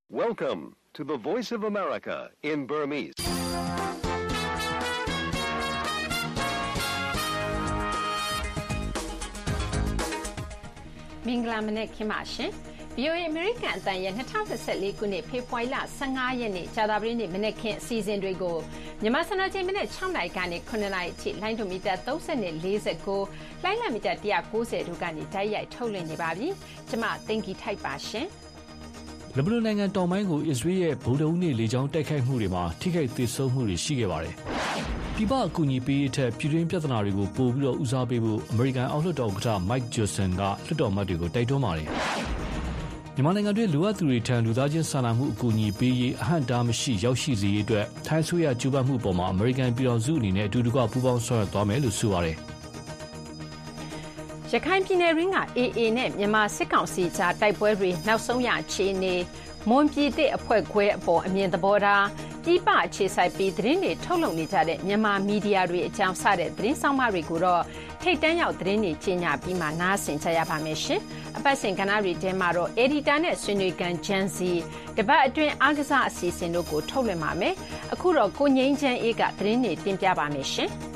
Welcome to the Voice of America in Burmese. ။မင်္ဂလာမနက်ခင်းပါရှင်။ VOA American အသံရဲ့2024ခုနှစ်ဖေဖော်ဝါရီလ15ရက်နေ့ကြာသပတေးနေ့မနက်ခင်းအစီအစဉ်တွေကိုမြန်မာစံတော်ချိန်မနက်6နာရီကနေ9နာရီအထိလိုင်းဒိုမီတာ30နဲ့49လိုင်းလမီတာ190တို့ကနေတိုက်ရိုက်ထုတ်လွှင့်နေပါပြီ။ကျွန်မတင်ကီထိုက်ပါရှင်။လက်ဘနွန်နိုင်ငံတောင်ပိုင်းကိုအစ္စရေးရဲ့ဗုဒ္ဓဟူးနေ့လေကြောင်းတိုက်ခိုက်မှုတွေမှာထိခိုက်သေဆုံးမှုတွေရှိခဲ့ပါတယ်။ပြည်ပအကူအညီပေးရေးထက်ပြည်တွင်းပြဿနာတွေကိုပိုပြီးတော့ဦးစားပေးဖို့အမေရိကန်အောက်လွှတ်တော်ဥက္ကဋ္ဌ Mike Johnson ကလွှတ်တော်အမတ်တွေကိုတိုက်တွန်းပါတယ်။မြန်မာနိုင်ငံတွင်းလိုအပ်သူတွေထံလူသားချင်းစာနာမှုအကူအညီပေးရေးအဟန့်အတားမရှိရောက်ရှိစေရေးအတွက်ထိုင်းအစိုးရကြိုးပမ်းမှုပေါ်မှာအမေရိကန်ပြည်ထောင်စုအနေနဲ့အတူတကွပူးပေါင်းဆောင်ရွက်သွားမယ်လို့ဆိုပါတယ်။ရခိုင်ပြည်နယ်ရင်းက AA နဲ့မြန်မာစစ်ကောင်စီကြားတိုက်ပွဲတွေနောက်ဆုံးရအခြေအနေမွန်ပြည်သစ်အဖွဲ့ခွဲအပေါ်အမြင်သဘောထားပြည်ပအခြေစိုက်ပြီးသတင်းတွေထုတ်လုပ်နေကြတဲ့မြန်မာမီဒီယာတွေအကြောင်းစတဲ့သတင်းဆောင်မတွေကိုတော့ထိတ်တန့်ရောက်သတင်းတွေကြီးညာပြီးမှနားဆင်ကြရပါမယ်ရှင်။အပတ်စဉ်ကဏ္ဍတွေထဲမှာတော့ editor နဲ့ဆွေးနွေးကန်ဂျန်စီတပတ်အတွင်းအားကစားအစီအစဉ်တို့ကိုထုတ်လွှင့်ပါမယ်။အခုတော့ကိုငိမ့်ချမ်းအေးကသတင်းတွေတင်ပြပါမယ်ရှင်။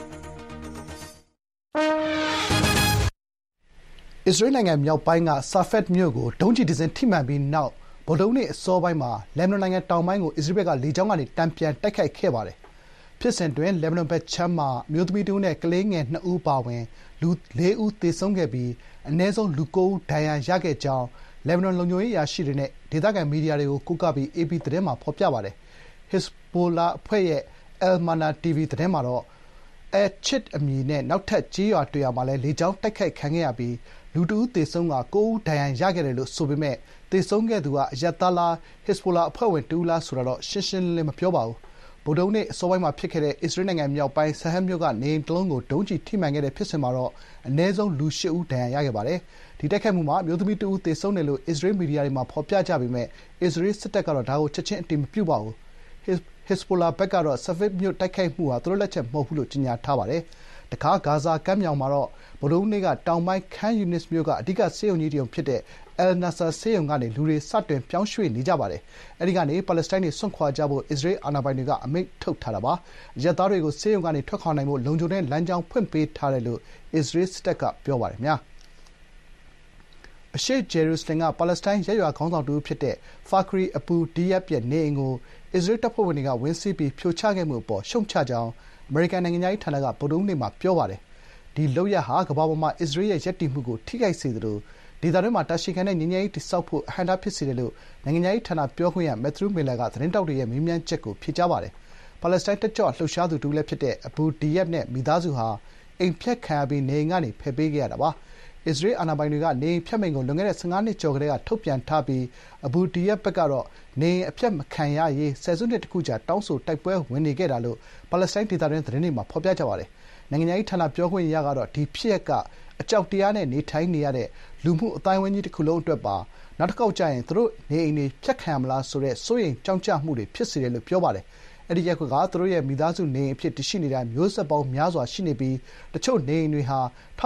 အစ္စရေးနိုင်ငံမြောက်ပိုင်းကဆာဖက်မြို့ကိုဒုံးကျည်တစ်စင်းထိမှန်ပြီးနောက်ဗုဒ္ဓဟူးနေ့အစောပိုင်းမှာလက်ဘနွန်နိုင်ငံတောင်ပိုင်းကိုအစ္စရေးဘက်ကလေကြောင်းကနေတန်ပြန်တိုက်ခိုက်ခဲ့ပါတယ်။ဖြစ်စဉ်တွင်းလက်ဘနွန်ဘက်ခြမ်းမှာအမျိုးသမီးတစ်ဦးနဲ့ကလေးငယ်2ဦးပါဝင်လူ4ဦးသေဆုံးခဲ့ပြီးအနည်းဆုံးလူ9ဦးဒဏ်ရာရခဲ့ကြောင်းလက်ဘနွန်လုံခြုံရေးအရာရှိတွေနဲ့ဒေသခံမီဒီယာတွေကိုကိုးကားပြီး AP သတင်းမှာဖော်ပြပါတယ်။ Hezbollah အဖွဲ့ရဲ့ Al-Mana TV သတင်းမှာတော့Chit အမည်နဲ့နောက်ထပ်ကြေးရွာတရွာမှာလည်းလေကြောင်းတိုက်ခိုက်ခံခဲ့ရပြီးလူတဦးသေဆုံးက9ဦးဒဏ်ရာရခဲ့တယ်လို့ဆိုပေမဲ့သေဆုံးခဲ့သူကအရပ်သားလား Hezbollah အဖွဲ့ဝင်တဦးလားဆိုတာတော့ရှင်းရှင်းလင်းလင်းမပြောပါဘူး။ဗုဒ္ဓဟူးနေ့အစောပိုင်းမှာဖြစ်ခဲ့တဲ့အစ္စရေးနိုင်ငံမြောက်ပိုင်းဆဟက်မြို့ကနေအိမ်တစ်လုံးကိုဒုံးကျည်ထိမှန်ခဲ့တဲ့ဖြစ်စဉ်မှာတော့အနည်းဆုံးလူ8ဦးဒဏ်ရာရခဲ့ပါတယ်။ဒီတိုက်ခိုက်မှုမှာအမျိုးသမီးတဦးသေဆုံးတယ်လို့အစ္စရေးမီဒီယာတွေမှာဖော်ပြကြပေမဲ့အစ္စရေးစစ်တပ်ကတော့ဒါကိုချက်ချင်းအတည်မပြုပါဘူး။ Hezbollah ဘက်ကတော့ဆာဖက်မြို့တိုက်ခိုက်မှုဟာသူတို့လက်ချက်မဟုတ်ဘူးလို့ကြေညာထားပါတယ်။တခါဂါဇာကမ်းမြောင်မှာတော့ဗုဒ္ဓဟူးနေ့ကတောင်ပိုင်းခန်းယူနစ်မြို့ကအဓိကဆေးရုံကြီးတစ်ရုံဖြစ်တဲ့ Al-Nasser ဆေးရုံကနေလူတွေစတင်ပြောင်းရွှေ့နေကြပါတယ်။အဲဒီကနေပါလက်စတိုင်းတွေစွန့်ခွာကြဖို့အစ္စရေးအာဏာပိုင်တွေကအမိန့်ထုတ်ထားတာပါ။အရပ်သားတွေကိုဆေးရုံကနေထွက်ခွာနိုင်ဖို့လုံခြုံတဲ့လမ်းကြောင်းဖွင့်ပေးထားတယ်လို့အစ္စရေးစစ်တပ်ကပြောပါတယ်။အရှေ့ဂျေရုဆလင်ကပါလက်စတိုင်းရပ်ရွာခေါင်းဆောင်တဦးဖြစ်တဲ့ Fakhri Abu Diab ရဲ့နေအိမ်ကိုအစ္စရေးတပ်ဖွဲ့ဝင်တွေကဝင်စီးပြီးဖြိုချခဲ့မှုအပေါ်ရှုတ်ချကြောင်းအမေရိကန်နိုင်ငံခြားရေးဌာနကဗုဒ္ဓဟူးနေ့မှာပြောပါတယ်။ဒီလုပ်ရပ်ဟာကမ္ဘာပေါ်မှာအစ္စရေးရဲ့ရပ်တည်မှုကိုထိခိုက်စေသလိုဒေသတွင်းမှာတာရှည်ခံတဲ့ငြိမ်းချမ်းရေးတည်ဆောက်ဖို့အဟန့်အတားဖြစ်စေတယ်လို့နိုင်ငံခြားရေးဌာနပြောခွင့်ရမက်သရူးမီလာကသတင်းထောက်တွေရဲ့မေးမြန်းချက်ကိုဖြေကြားပါတယ်။ပါလက်စတိုင်းတက်ကြွလှုပ်ရှားသူတဦးလည်းဖြစ်တဲ့ Abu Diab နဲ့မိသားစုဟာအိမ်ဖျက်ခံရပြီးနေအိမ်ကနေဖယ်ပေးခဲ့ရတာပါ။အစ္စရေးအာဏာပိုင်တွေကနေအိမ်ဖျက်မိန့်ကိုလွန်ခဲ့တဲ့15နှစ်ကျော်ကတည်းကထုတ်ပြန်ထားပြီးAbu Diab ဘက်ကတော့နေအိမ်အဖျက်မခံရရေးဆယ်စုနှစ်တစ်ခုကြာတောင်းဆိုတိုက်ပွဲဝင်နေခဲ့တာလို့ပါလက်စတိုင်းဒေသတွင်းသတင်းတွေမှာဖော်ပြကြပါတယ်။နိုင်ငံခြားရေးဌာနပြောခွင့်ရကတော့ဒီဖြစ်ရပ်ကအကြောက်တရားနဲ့နေထိုင်နေရတဲ့လူမှုအသိုင်းအဝိုင်းကြီးတစ်ခုလုံးအတွက်ပါနောက်တစ်ခေါက်ကျရင်သူတို့နေအိမ်တွေဖျက်ခံရမလားဆိုတဲ့စိုးရိမ်ကြောင့်ကြမှုတွေဖြစ်စေတယ်လို့ပြောပါတယ်။အဲဒီရပ်ကွက်ကသူတို့ရဲ့မိသားစုနေအိမ်အဖြစ်တည်ရှိနေတာမျိုးဆက်ပေါင်းများစွာရှိနေပြီးတချို့နေအိမ်တွေဟာ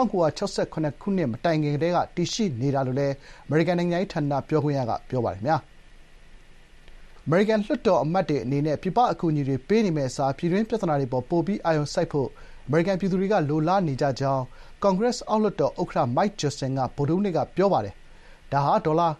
1968ခုနှစ်မတိုင်ခင်ကတည်းကတည်ရှိနေတာလို့လည်းအမေရိကန်နိုင်ငံရေးဌာနပြောခွင့်ရကပြောပါတယ်။အမေရိကန်လွှတ်တော်အမတ်တွေအနေနဲ့ပြည်ပအကူအညီတွေပေးနေမယ့်အစားပြည်တွင်းပြဿနာတွေပေါ်ပိုပြီးအာရုံစိုက်ဖို့အမေရိကန်ပြည်သူတွေကလိုလားနေကြကြောင်းကွန်ဂရက်အောက်လွှတ်တော်ဥက္ကဋ္ဌ Mike Johnson ကဗုဒ္ဓဟူးနေ့ကပြောပါတယ်။ဒါဟာဒေါ်လာ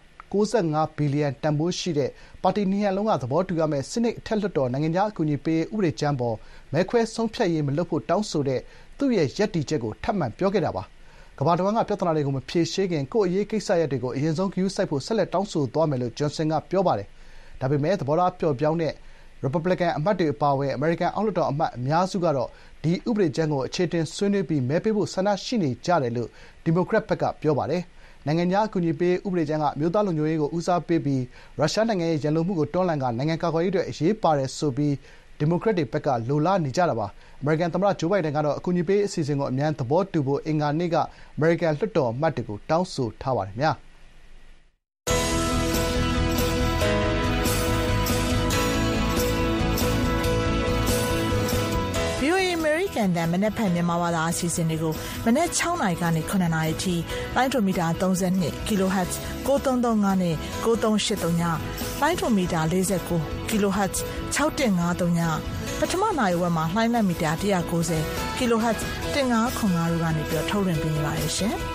65ဘီလီယံတန်ဖိုးရှိတဲ့ပါတီနှစ်ရပ်လုံးကသဘောတူရမယ့်ဆီနိတ်အထက်လွှတ်တော်နိုင်ငံခြားအကူအညီပေးရေးဥပဒေကြမ်းပေါ်မဲခွဲဆုံးဖြတ်ရေးမလုပ်ဖို့တောင်းဆိုတဲ့သူ့ရဲ့ရပ်တည်ချက်ကိုထပ်မံပြောခဲ့တာပါ။ကမ္ဘာတဝန်းကပြဿနာတွေကိုမဖြေရှင်းခင်ကိုယ့်အရေးကိစ္စရပ်တွေကိုအရင်ဆုံးဂရုစိုက်ဖို့ဆက်လက်တောင်းဆိုသွားမယ်လို့ Johnson ကပြောပါတယ်။ဒါပေမဲ့သဘောထားပျော့ပြောင်းတဲ့ရီပတ်ဘလီကန်အမတ်တွေအပါအဝင်အမေရိကန်အောက်လွှတ်တော်အမတ်အများစုကတော့ဒီဥပဒေကြမ်းကိုအခြေတင်ဆွေးနွေးပြီးမဲပေးဖို့ဆန္ဒရှိနေကြတယ်လို့ဒီမိုကရက်ဘက်ကပြောပါတယ်။နိုင်ငံခြားအကူအညီပေးရေးဥပဒေကြမ်းကအမျိုးသားလုံခြုံရေးကိုဦးစားပေးပြီးရုရှားနိုင်ငံရဲ့ရန်လိုမှုကိုတွန်းလှန်ကာနိုင်ငံကာကွယ်ရေးအတွက်အရေးပါတယ်ဆိုပြီးဒီမိုကရက်တွေဘက်ကလိုလားနေကြတာပါ။အမေရိကန်သမ္မတဂျိုးဘိုင်ဒန်ကတော့အကူအညီပေးရေးအစီအစဉ်ကိုအမြန်သဘောတူဖို့အင်္ဂါနေ့ကအမေရိကန်လွှတ်တော်အမတ်တွေကိုတောင်းဆိုထားပါတယ်။ကန်တန်မနက်ဖြန်မြန်မာဘာသာအစီအစဉ်တွေကိုမနက်6 နာရီကနေ9 နာရီထိလိုင်းဒိုမီတာ32 kHz 9335နဲ့9383ညလိုင်းဒိုမီတာ49 kHz 6153ညပထမနိုင်ဝက်မှာလှိုင်းလက်မီတာ190 kHz 1505တို့ကနေပြီးထုတ်လွှင့်ပေးနေပါတယ်ရှင်။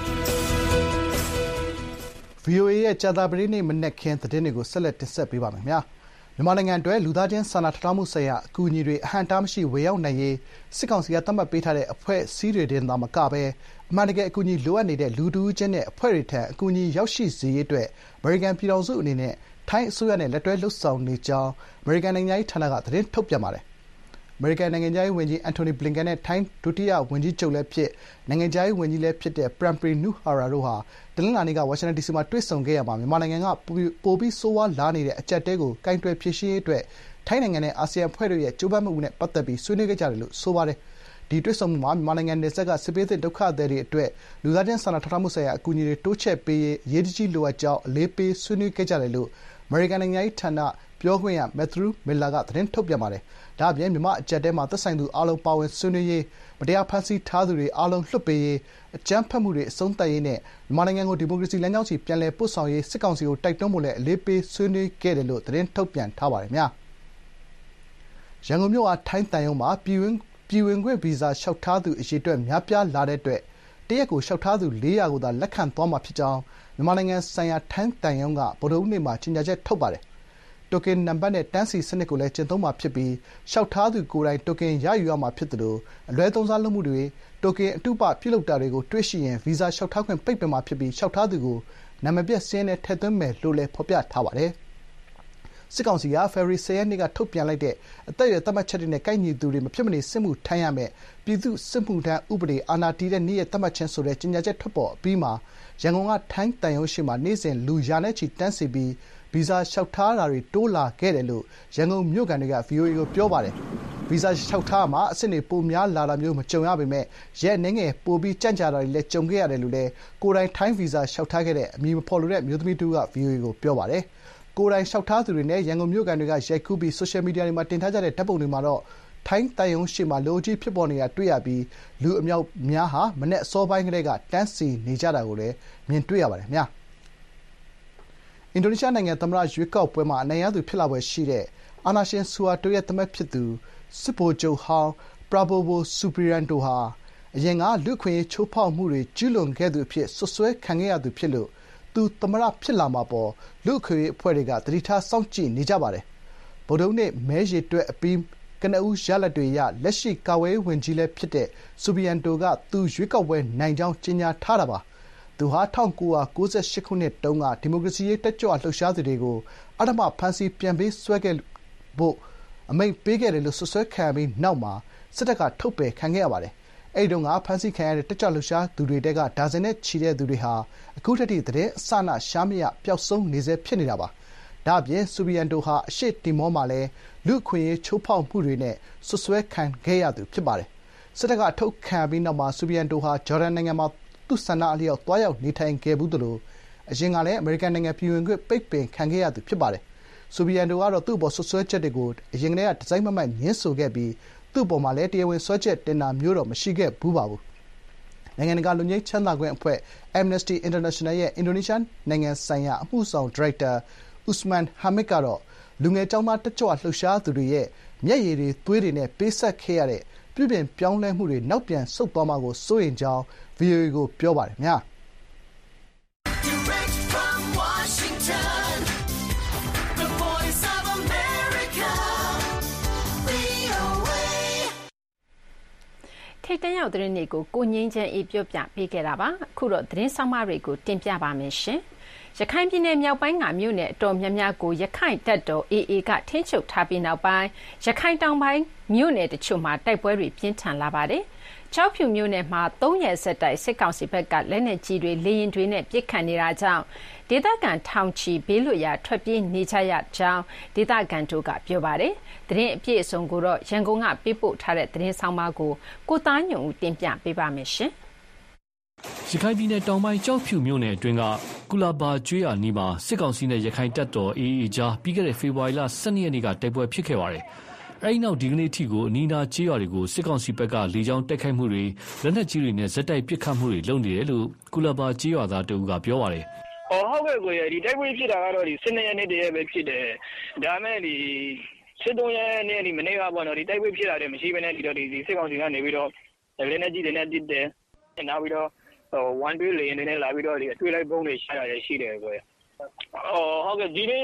VOA ရဲ့ကြာသပတေးနေ့မနက်ခင်းသတင်းတွေကိုဆက်လက်တင်ဆက်ပေးပါမယ်ခင်ဗျာ။မြန်မာနိုင်ငံအတွက်လူသားချင်းစာနာထောက်ထားမှုဆိုင်ရာအကူအညီတွေအဟန့်အတားမရှိဝေရောက်နိုင်ရေးစစ်ကောင်စီကသတ်မှတ်ပေးထားတဲ့အဖွဲ့အစည်းတွေတင်သာမကဘဲအမှန်တကယ်အကူအညီလိုအပ်နေတဲ့လူတဦးချင်းနဲ့အဖွဲ့တွေထံအကူအညီရောက်ရှိစေရေးအတွက်အမေရိကန်ပြည်ထောင်စုအနေနဲ့ထိုင်းအစိုးရနဲ့လက်တွဲလှုပ်ဆောင်နေကြောင်းအမေရိကန်နိုင်ငံခြားရေးဌာနကသတင်းထုတ်ပြန်ပါတယ်။အမေရိကန်နိုင်ငံခြားရေးဝန်ကြီးအန်တိုနီဘလင်ကန်နဲ့ထိုင်းဒုတိယဝန်ကြီးချုပ်လည်းဖြစ်နိုင်ငံခြားရေးဝန်ကြီးလည်းဖြစ်တဲ့ပရမ်ပရီနူဟာရာတို့ဟာတနင်္လာနေ့ကဝါရှင်တန်ဒီစီမှာတွေ့ဆုံခဲ့ရာမှာမြန်မာနိုင်ငံကပိုပြီးဆိုးဝါးလာနေတဲ့အကျပ်အတည်းကိုကိုင်တွယ်ဖြေရှင်းရေးအတွက်ထိုင်းနိုင်ငံနဲ့အာဆီယံအဖွဲ့တို့ရဲ့ကြိုးပမ်းမှုနဲ့ပတ်သက်ပြီးဆွေးနွေးခဲ့ကြတယ်လို့ဆိုပါတယ်။ဒီတွေ့ဆုံမှုမှာမြန်မာနိုင်ငံနယ်စပ်ကစစ်ဘေးသင့်ဒုက္ခသည်တွေအတွက်လူသားချင်းစာနာထောက်ထားမှုဆိုင်ရာအကူအညီတွေတိုးချဲ့ပေးရေးအရေးတကြီးလိုအပ်ကြောင်းအလေးပေးဆွေးနွေးခဲ့ကြတယ်လို့အမေရိကန်နိုင်ငံရေးဌာနပြောခွင့်ရမက်သရူးမီလာကသတင်းထုတ်ပြန်ပါတယ်။ဒါ့အပြင်မြန်မာအကျပ်အတည်းမှာသက်ဆိုင်သူအားလုံးပါဝင်ဆွေးနွေးရေးမတရားဖမ်းဆီးထားသူတွေအားလုံးလွှတ်ပေးရေးအကြမ်းဖက်မှုတွေအဆုံးသတ်ရေးနဲ့မြန်မာနိုင်ငံကိုဒီမိုကရေစီလမ်းကြောင်းဆီပြန်လည်ပို့ဆောင်ရေးစစ်ကောင်စီကိုတိုက်တွန်းဖို့လည်းအလေးပေးဆွေးနွေးခဲ့တယ်လို့သတင်းထုတ်ပြန်ထားပါတယ်။ရန်ကုန်မြို့ဟာထိုင်းသံရုံးမှာပြည်ဝင်ခွင့်ဗီဇာလျှောက်ထားသူအရေအတွက်များပြားလာတဲ့အတွက်တရက်ကိုလျှောက်ထားသူ400ကိုသာလက်ခံသွားမှာဖြစ်ကြောင်းမြန်မာနိုင်ငံဆိုင်ရာထိုင်းသံရုံးကဗုဒ္ဓဟူးနေ့မှာကြေညာချက်ထုတ်ပါတယ်။တိုကင်နံပါတ်နဲ့တန်းစီစနစ်ကိုလည်းကျင့်သုံးမှာဖြစ်ပြီးလျှောက်ထားသူကိုယ်တိုင်တိုကင်ရယူရမှာဖြစ်သလိုအလွဲသုံးစားလုပ်မှုတွေတိုကင်အတုပပြုလုပ်တာတွေကိုတွေ့ရှိရင်ဗီဇာလျှောက်ထားခွင့်ပိတ်ပင်မှာဖြစ်ပြီးလျှောက်ထားသူကိုနာမည်ပျက်စာရင်းထဲထည့်သွင်းမယ်လို့လည်းဖော်ပြထားပါတယ်။စစ်ကောင်စီကဖေဖော်ဝါရီ10 ရက်နေ့ကထုတ်ပြန်လိုက်တဲ့အသက်အရွယ်သတ်မှတ်ချက်တွေနဲ့ကိုက်ညီသူတွေမဖြစ်မနေစစ်မှုထမ်းရမယ့်ပြည်သူ့စစ်မှုထမ်းဥပဒေအာဏာတည်တဲ့နေ့ရက်သတ်မှတ်ခြင်းဆိုတဲ့ကြေညာချက်ထွက်ပေါ်အပြီးမှာရန်ကုန်ကထိုင်းသံရုံးရှေ့မှာနေ့စဉ်လူရာနဲ့ချီတန်းစီပြီးဗီဇာလျှောက်ထားတာတွေတိုးလာခဲ့တယ်လို့ရန်ကုန်မြို့ခံတွေက VOA ကိုပြောပါတယ်။ဗီဇာလျှောက်ထားမှာအဆင့်တွေပိုများလာတာမျိုးမကြုံရပေမဲ့ရက်အနည်းငယ်ပိုပြီးကြန့်ကြာတာတွေလည်းကြုံခဲ့ရတယ်လို့လည်းကိုယ်တိုင်ထိုင်းဗီဇာလျှောက်ထားခဲ့တဲ့အမည်မဖော်လိုတဲ့အမျိုးသမီးတူက VOA ကိုပြောပါတယ်။ကိုယ်တိုင်လျှောက်ထားသူတွေနဲ့ရန်ကုန်မြို့ခံတွေကရိုက်ကူးပြီးဆိုရှယ်မီဒီယာတွေမှာတင်ထားကြတဲ့ဓာတ်ပုံတွေမှာတော့ထိုင်းသံရုံးရှေ့မှာလူအုပ်ကြီးဖြစ်ပေါ်နေတာတွေ့ရပြီးလူအမြောက်များဟာမနက်အစောပိုင်းကတည်းကတန်းစီနေကြတာကိုလည်းမြင်တွေ့ရပါတယ်။အင်ဒိုနီးရှားနိုင်ငံသမ္မတရွေးကောက်ပွဲမှာအနိုင်ရသူဖြစ်လာဖွယ်ရှိတဲ့အာဏာရှင်ဆူဟာတိုရဲ့သားမက်ဖြစ်သူစစ်ဗိုလ်ချုပ်ဟောင်းပရာဘိုဝိုဆူဘီရန်တိုဟာအရင်ကလူ့အခွင့်အရေးချိုးဖောက်မှုတွေကျူးလွန်ခဲ့သူအဖြစ်စွပ်စွဲခံခဲ့ရသူဖြစ်လို့သူသမ္မတဖြစ်လာမှာပေါ်လူ့အခွင့်အရေးအဖွဲ့တွေကသတိထားစောင့်ကြည့်နေကြပါတယ်။ဗုဒ္ဓဟူးနေ့မဲရေတွက်အပြီးကနဦးရလဒ်တွေအရလက်ရှိကာကွယ်ရေးဝန်ကြီးလည်းဖြစ်တဲ့ဆူဘီရန်တိုကသူရွေးကောက်ပွဲနိုင်ကြောင်းကြေညာထားတာပါ။သူဟာ1998ခုနှစ်တုန်းကဒီမိုကရေစီရေးတက်ကြွလှုပ်ရှားသူတွေကိုအဓမ္မဖမ်းဆီးပြန်ပေးဆွဲခဲ့ဖို့အမိန့်ပေးခဲ့တယ်လို့စွပ်စွဲခံရပြီးနောက်မှာစစ်တပ်ကထုတ်ပယ်ခံခဲ့ရပါတယ်။အဲဒီတုန်းကဖမ်းဆီးခံရတဲ့တက်ကြွလှုပ်ရှားသူတွေထဲကဒါဇင်နဲ့ချီတဲ့သူတွေဟာအခုထက်ထိသတင်းအစအနရှားမရပျောက်ဆုံးနေဆဲဖြစ်နေတာပါ။ဒါ့အပြင်ဆူဘီရန်တိုဟာအရှေ့တီမောမှာလည်းလူ့အခွင့်အရေးချိုးဖောက်မှုတွေနဲ့စွပ်စွဲခံခဲ့ရသူဖြစ်ပါတယ်။စစ်တပ်ကအထုတ်ခံရပြီးနောက်မှာဆူဘီရန်တိုဟာဂျော်ဒန်နိုင်ငံမှာသူ့ဆန္ဒအလျောက်သွားရောက်နေထိုင်ခဲ့ဘူးသလိုအရင်ကလည်းအမေရိကန်နိုင်ငံပြည်ဝင်ခွင့်ပိတ်ပင်ခံခဲ့ရသူဖြစ်ပါတယ်။ဆူဘီရန်တိုကတော့သူ့အပေါ်စွပ်စွဲချက်တွေကိုအရင်ကတည်းကဒီဇိုင်းမမတ်ငြင်းဆိုခဲ့ပြီးသူ့အပေါ်မှာလည်းတရားဝင်စွဲချက်တင်တာမျိုးတော့မရှိခဲ့ဘူးပါဘူး။နိုင်ငံတကာလွတ်ငြိမ်းချမ်းသာခွင့်အဖွဲ့ Amnesty International ရဲ့အင်ဒိုနီးရှားနိုင်ငံဆိုင်ရာအမှုဆောင်ဒါရိုက်တာဥစမန်ဟာမစ်ကတော့လူငယ်ကျောင်းသားတက်ကြွလှုပ်ရှားသူတွေရဲ့မျက်ရည်တွေသွေးတွေနဲ့ပေးဆက်ခဲ့ရတဲ့ပြုပြင်ပြောင်းလဲမှုတွေနောက်ပြန်ဆုတ်သွားမှာကိုစိုးရိမ်ကြောင်း VOA ကိုပြောပါတယ်ခင်ဗျာ။ထိပ်တန်းရောက်သတင်းတွေကိုကိုငြိမ်းချမ်းအေးပြောပြပေးခဲ့တာပါ။အခုတော့သတင်းဆောင်းပါးတွေကိုတင်ပြပါမယ်ရှင်။ရခိုင်ပြည်နယ်မြောက်ပိုင်းကမြို့နယ်အတော်များများကိုရခိုင်တပ်တော် AA ကထိန်းချုပ်ထားပြီးနောက်ပိုင်းရခိုင်တောင်ပိုင်းမြို့နယ်တချို့မှာတိုက်ပွဲတွေပြင်းထန်လာပါတယ်။ကျောက်ဖြူမြို့နယ်မှာ3ရက်ဆက်တိုက်စစ်ကောင်စီဘက်ကလက်နက်ကြီးတွေလေရင်တွေနဲ့ပစ်ခတ်နေတာကြောင့်ဒေသခံထောင်ချီဘေးလွတ်ရာထွက်ပြေးနေကြရကြောင်းဒေသခံတို့ကပြောပါတယ်။သတင်းအပြည့်အစုံကိုတော့ရန်ကုန်ကပေးပို့ထားတဲ့သတင်းဆောင်မကိုကိုသားညွန့်ဦးတင်ပြပေးပါမယ်ရှင်။ရခိုင်ပြည်နယ်တောင်ပိုင်းကျောက်ဖြူမြို့နယ်အတွင်းကကုလာဘာကျွေးရနီးမှာစစ်ကောင်စီနဲ့ရခိုင်တပ်တော် AA ကြားပြီးခဲ့တဲ့ဖေဖော်ဝါရီလ12ရက်နေ့ကတိုက်ပွဲဖြစ်ခဲ့ပါတယ်။အဲဒီနောက်ဒီကနေ့အထိကိုအနီးအနားကျေးရွာတွေကိုစစ်ကောင်စီဘက်ကလေကြောင်းတိုက်ခိုက်မှုတွေလက်နက်ကြီးတွေနဲ့ဇက်တိုက်ပစ်ခတ်မှုတွေလုပ်နေတယ်လို့ကုလဘာကျေးရွာသားတဦးကပြောပါတယ်ဟုတ်ကဲ့ကိုဒီတိုက်ပွဲဖြစ်တာကတော့ဒီ12ရက်နေ့တည်းပဲဖြစ်တယ်ဒါမဲ့ဒီ73ရက်နေ့ဒီမနေ့ကပေါ့နော်ဒီတိုက်ပွဲဖြစ်တာတွေမရှိဘဲနဲ့ဒီစစ်ကောင်စီကနေပြီးတော့လက်နက်ကြီးတွေနဲ့တစ်တယ်နောက်ပြီးတော့1 2 လေနေနဲ့လာပြီးတော့ဒီအတွေ့လိုက်ပုံးတွေရှာရတယ်ရှိတယ်ကိုဟုတ်ကဲ့ဒီနေ့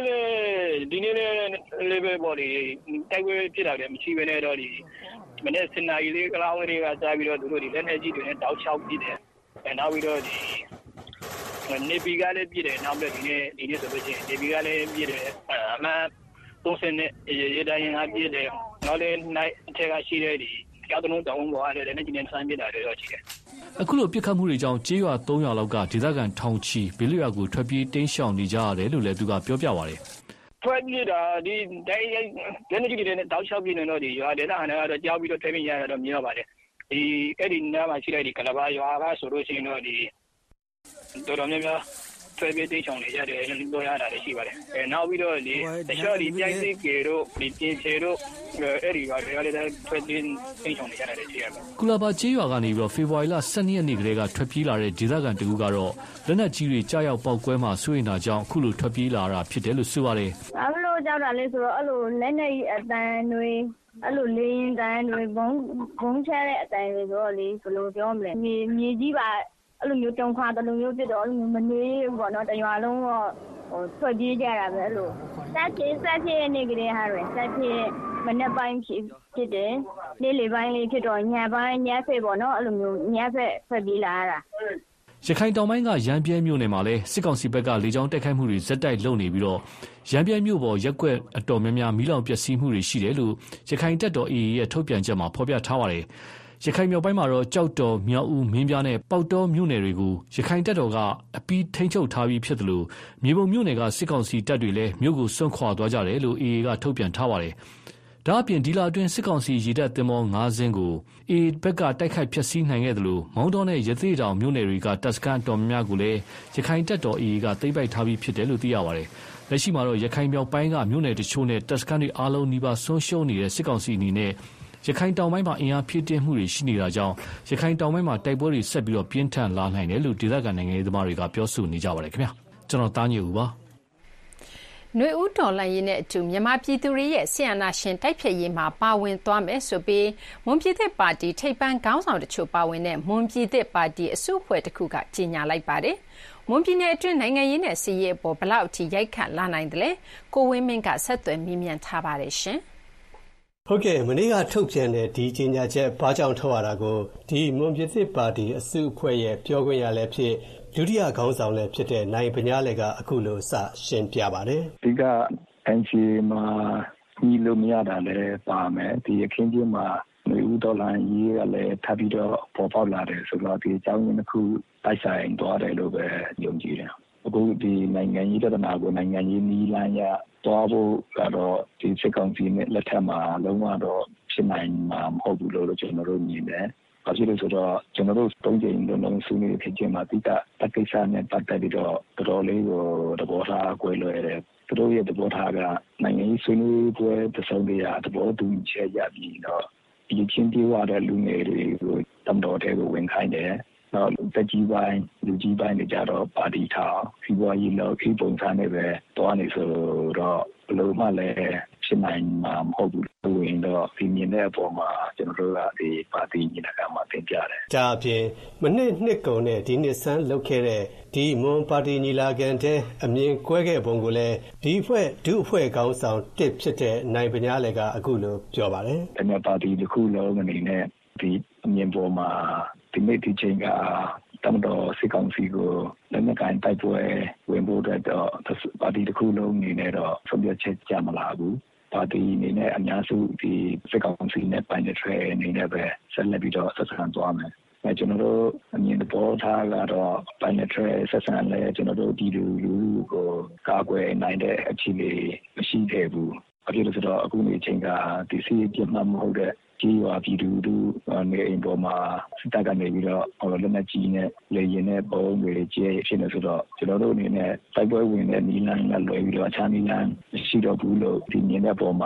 လေးပဲပေါ့ဒီတိုက်ပွဲဖြစ်တာတွေမရှိဘဲနဲ့တော့ဒီမနေ့စနေလေးကလောင်းတွေကစားပြီးတော့သူတို့ဒီလက်နက်ကြီးတွေနဲ့တောက်ချောက်ပြီးတယ်နောက်ပြီးတော့ဒီနေပြည်ကလည်းပြည်တယ်နောက်ပြီးဒီနေ့ဆိုလို့ရှိရင်နေပြည်ကလည်းပြည်တယ်အမှန်30နဲ့ရေတိုင်းကပြည်တယ်နောက်လည်းနိုင်အထက်ကရှိတဲ့ဒီကြောက်တုံးတောင်းပေါ်ရတယ်လည်းဒီနေ့ဆန်းပြတာတွေတော့ရှိတယ်အခုလိုပြစ်ခတ်မှုတွေကြောင့်ကျေးရွာ3ရွာလောက်ကဒေသခံထောင်ချီဘေးလွတ်ရာကိုထွက်ပြေးတိမ်းရှောင်နေကြရတယ်လို့လည်းသူကပြောပြပါတယ်ထွက်ပြေးတာဒီတိုင်းလက်နက်ကြီးတွေနဲ့တောက်ချောက်ပြေးနေတော့ဒီရွာဒေသခံတွေကတော့ကြောက်ပြီးတော့ထွက်ပြေးရတာတော့မြင်ရပါတယ်ဒီအဲ့ဒီနားမှာရှိတဲ့ဒီကလဘာရွာကဆိုလို့ရှိရင်တော့ဒီတော်တော်များများဆွဲပြေးတိတ်ချောင်းနေရတယ်လို့ပြောရတာလည်းရှိပါတယ်နောက်ပြီးတော့ဒီတခြားဒီပြိုင်စစ်ကေတို့ဒီပြင်ချေတို့အဲ့ဒီကလည်းဆွဲပြေးတိတ်ချောင်းနေရတယ်ရှိရပါတယ်ကုလဘာကျေးရွာကနေပြီးတော့ဖေဖော်ဝါရီလ12ရက်နေ့ကလေးကထွက်ပြေးလာတဲ့ဒေသခံတကူကတော့လက်နက်ကြီးတွေကြားရောက်ပောက်ကွဲမှဆွေးနေတာကြောင့်အခုလိုထွက်ပြေးလာတာဖြစ်တယ်လို့ဆိုပါတယ်ဘာလို့ကြောက်တာလဲဆိုတော့အဲ့လိုလက်နက်ကြီးအတန်တွေအဲ့လိုလေရင်တန်တွေဘုံချတဲ့အတန်တွေဆိုတော့လေဘယ်လိုပြောမလဲမြေကြီးပါအဲ့လိုမျိုးတုံခါတလူမျိုးဖြစ်တော့အဲ့လိုမနေဘောနော်တရွာလုံးတော့ထွက်ပြေးကြတာပဲအဲ့လိုဆက်ဖြစ်နေကြတဲ့ဟာတွေဆက်ဖြစ်မနေ့ပိုင်းဖြစ်တယ်နေ့လေပိုင်းလေးဖြစ်တော့ညပိုင်းညဖက်ပေါ့နော်အဲ့လိုမျိုးညဖက်ထွက်ပြေးလာတာရခိုင်တောင်ပိုင်းကရန်ပြဲမြို့နယ်မှာလည်းစစ်ကောင်စီဘက်ကလေကြောင်းတိုက်ခိုက်မှုတွေဇက်တိုက်လုပ်နေပြီးတော့ရန်ပြဲမြို့ပေါ်ရက်ကွက်အတော်များများမီးလောင်ပျက်စီးမှုတွေရှိတယ်လို့ရခိုင်တပ်တော် AA ရဲ့ထုတ်ပြန်ချက်မှာဖော်ပြထားပါတယ်ရခိုင်မြောက်ပိုင်းမှာတော့ကြောက်တော်မြောက်ဦးမင်းပြားနဲ့ပေါက်တော်မြို့နယ်တွေကိုရခိုင်တပ်တော်ကအပီးထိန်းချုပ်ထားပြီးဖြစ်တယ်လို့မြေပုံမြို့နယ်ကစစ်ကောင်စီတပ်တွေလည်းမြို့ကိုစွန့်ခွာသွားကြတယ်လို့ AA ကထုတ်ပြန်ထားပါတယ်ဒါအပြင်ဒီလာအတွင်းစစ်ကောင်စီရေတပ်သင်္ဘော9စင်းကို AA ဘက်ကတိုက်ခိုက်ဖျက်ဆီးနိုင်ခဲ့တယ်လို့မောင်းတော်နဲ့ရသေးတောင်မြို့နယ်တွေကတပ်စခန်းတော်များများကိုလည်းရခိုင်တပ်တော် AA ကသိမ်းပိုက်ထားပြီးဖြစ်တယ်လို့သိရပါတယ်လက်ရှိမှာတော့ရခိုင်မြောက်ပိုင်းကမြို့နယ်တချို့နဲ့တပ်စခန်းတွေအားလုံးနှိပါဆုံးရှုံးနေတဲ့စစ်ကောင်စီအနေနဲ့ရခိုင်တောင်ပိုင်းမှာအင်အားဖြည့်တင်းမှုတွေရှိနေတာကြောင့်ရခိုင်တောင်ပိုင်းမှာတိုက်ပွဲတွေဆက်ပြီးတော့ပြင်းထန်လာနိုင်တယ်လို့ဒေသခံနိုင်ငံရေးသမားတွေကပြောဆိုနေကြပါတယ်ခင်ဗျာကျွန်တော်တားညိုဦးပါຫນွေဦးတော်လှန်ရေးနဲ့အတူမြန်မာပြည်သူတွေရဲ့ဆီယနာရှင်တိုက်ဖြတ်ရေးမှာပါဝင်သွားမယ်ဆိုပြီးမွန်ပြည်သစ်ပါတီထိပ်ပန်းခေါင်းဆောင်တချို့ပါဝင်တဲ့မွန်ပြည်သစ်ပါတီအစုအဖွဲ့တစ်ခုကကြေညာလိုက်ပါတယ်မွန်ပြည်နယ်အတွင်းနိုင်ငံရေးနဲ့စီးရေးအပေါ်ဘလောက်အထိရိုက်ခတ်လာနိုင်တယ်လဲကိုဝင်းမင်းကဆက်သွယ်မေးမြန်းထားပါတယ်ရှင်ဟုတ်ကဲ့မနေ့ကထုတ်ပြန်တဲ့ဒီကြေညာချက်ဘာကြောင့်ထုတ်ရတာကိုဒီမွန်ပြည်သစ်ပါတီအစုအဖွဲ့ရဲ့ပြောခွင့်ရလည်းဖြစ်ဒုတိယခေါင်းဆောင်လည်းဖြစ်တဲ့နိုင်ပညာလေကအခုလိုစရှင်းပြပါတယ်ဒီက NCA မှာညီလို့မရတာလည်းပါမယ်ဒီအခင်းချင်းမှာຫນွေဦးတော်လှန်ရေးကလည်းထပ်ပြီးတော့ပေါ်ပေါက်လာတယ်ဆိုတော့ဒီအကြောင်းရင်းတစ်ခုတိုက်ဆိုင်သွားတယ်လို့ပဲယုံကြည်တယ်အခုဒီနိုင်ငံရေးပြဿနာကိုနိုင်ငံရေးနည်းလမ်းရသွားဖို့ကတော့ဒီစစ်ကောင်စီနဲ့လက်ထက်မှာလုံးဝတော့ဖြစ်နိုင်မှာမဟုတ်ဘူးလို့ကျွန်တော်တို့မြင်တယ်။ဘာဖြစ်လို့ဆိုတော့ကျွန်တော်တို့သုံးချိန်လုံးဆွေးနွေးဖြစ်ခြင်းမှာတိကျတက်ကိစ္စနဲ့ပတ်သက်ပြီးတော့တော်တော်လေးကိုသဘောထားကွဲလွဲတယ်။သူတို့ရဲ့သဘောထားကနိုင်ငံရေးဆွေးနွေးပွဲတစ်စုံတရာသဘောတူညီချက်ရပြီးတော့ဒီချင်းပြေးရတဲ့လူငယ်တွေကိုတမ်တော်တဲ့ကိုဝင်ခိုင်းတယ်။နောက်တက်ကြီးပိုင်းလူကြီးပိုင်းတွေကြတော့ပါတီထားစီးပွားရေးလောက်ခေပုံစံနဲ့ပဲတွားနေဆိုတော့ဘယ်လိုမှလည်းဖြစ်နိုင်မှာမဟုတ်ဘူးလို့ဝင်တော့ဒီမြင်တဲ့အပေါ်မှာကျွန်တော်တို့ကဒီပါတီညီလာခံမှာတင်ပြတယ်။ဒါအပြင်မနှစ်ကုန်နဲ့ဒီနှစ်ဆန်းလုပ်ခဲ့တဲ့ဒီမွန်ပါတီညီလာခံတဲ့အမြင်ကွဲခဲ့ပုံကိုလည်းဒီအဖွဲ့ဒုအဖွဲ့ခေါင်းဆောင်တစ်ဖြစ်တဲ့နိုင်ပညာလေကအခုလိုပြောပါတယ်။ဒီပါတီတစ်ခုလုံးအနေနဲ့ဒီအမြင်ပေါ်မှာဒီနေ့ဒီချိန်ကတမတော်စစ်ကောင်စီကိုလက်နက်ကိုင်တိုက်ပွဲဝင်ဖို့တော့ပါတီတစ်ခုလုံးအနေနဲ့တော့ဆုံးဖြတ်ချက်ကြမလာဘူးပါတီအနေနဲ့အများစုဒီစစ်ကောင်စီနဲ့ပိုင်းတဲ့ထွေအနေနဲ့ပဲဆက်လက်ပြီးတော့ဆက်ဆံသွားမယ်ကျွန်တော်တို့အမြင်ပေါ်ထားကတော့ပိုင်းတဲ့ထွေဆက်ဆံလဲကျွန်တော်တို့ဒီလူကိုကာကွယ်နိုင်တဲ့အခြေအနေမရှိခဲ့ဘူးအဖြစ်လို့ဆိုတော့အခုနေချိန်ကဒီစီးပြတ်မှမဟုတ်တဲ့ကြီးရွာပြည်သူတို့နေအိမ်ပေါ်မှာစစ်တပ်ကနေပြီးတော့လက်နက်ကြီးနဲ့လေရင်နဲ့ပုံတွေကျဲဖြစ်နေဆိုတော့ကျွန်တော်တို့အနေနဲ့တိုက်ပွဲဝင်တဲ့နီလန်းကလွယ်ပြီးတော့အခြားနီလန်းရှိတော့ဘူးလို့ဒီမြင်တဲ့ပုံမှာ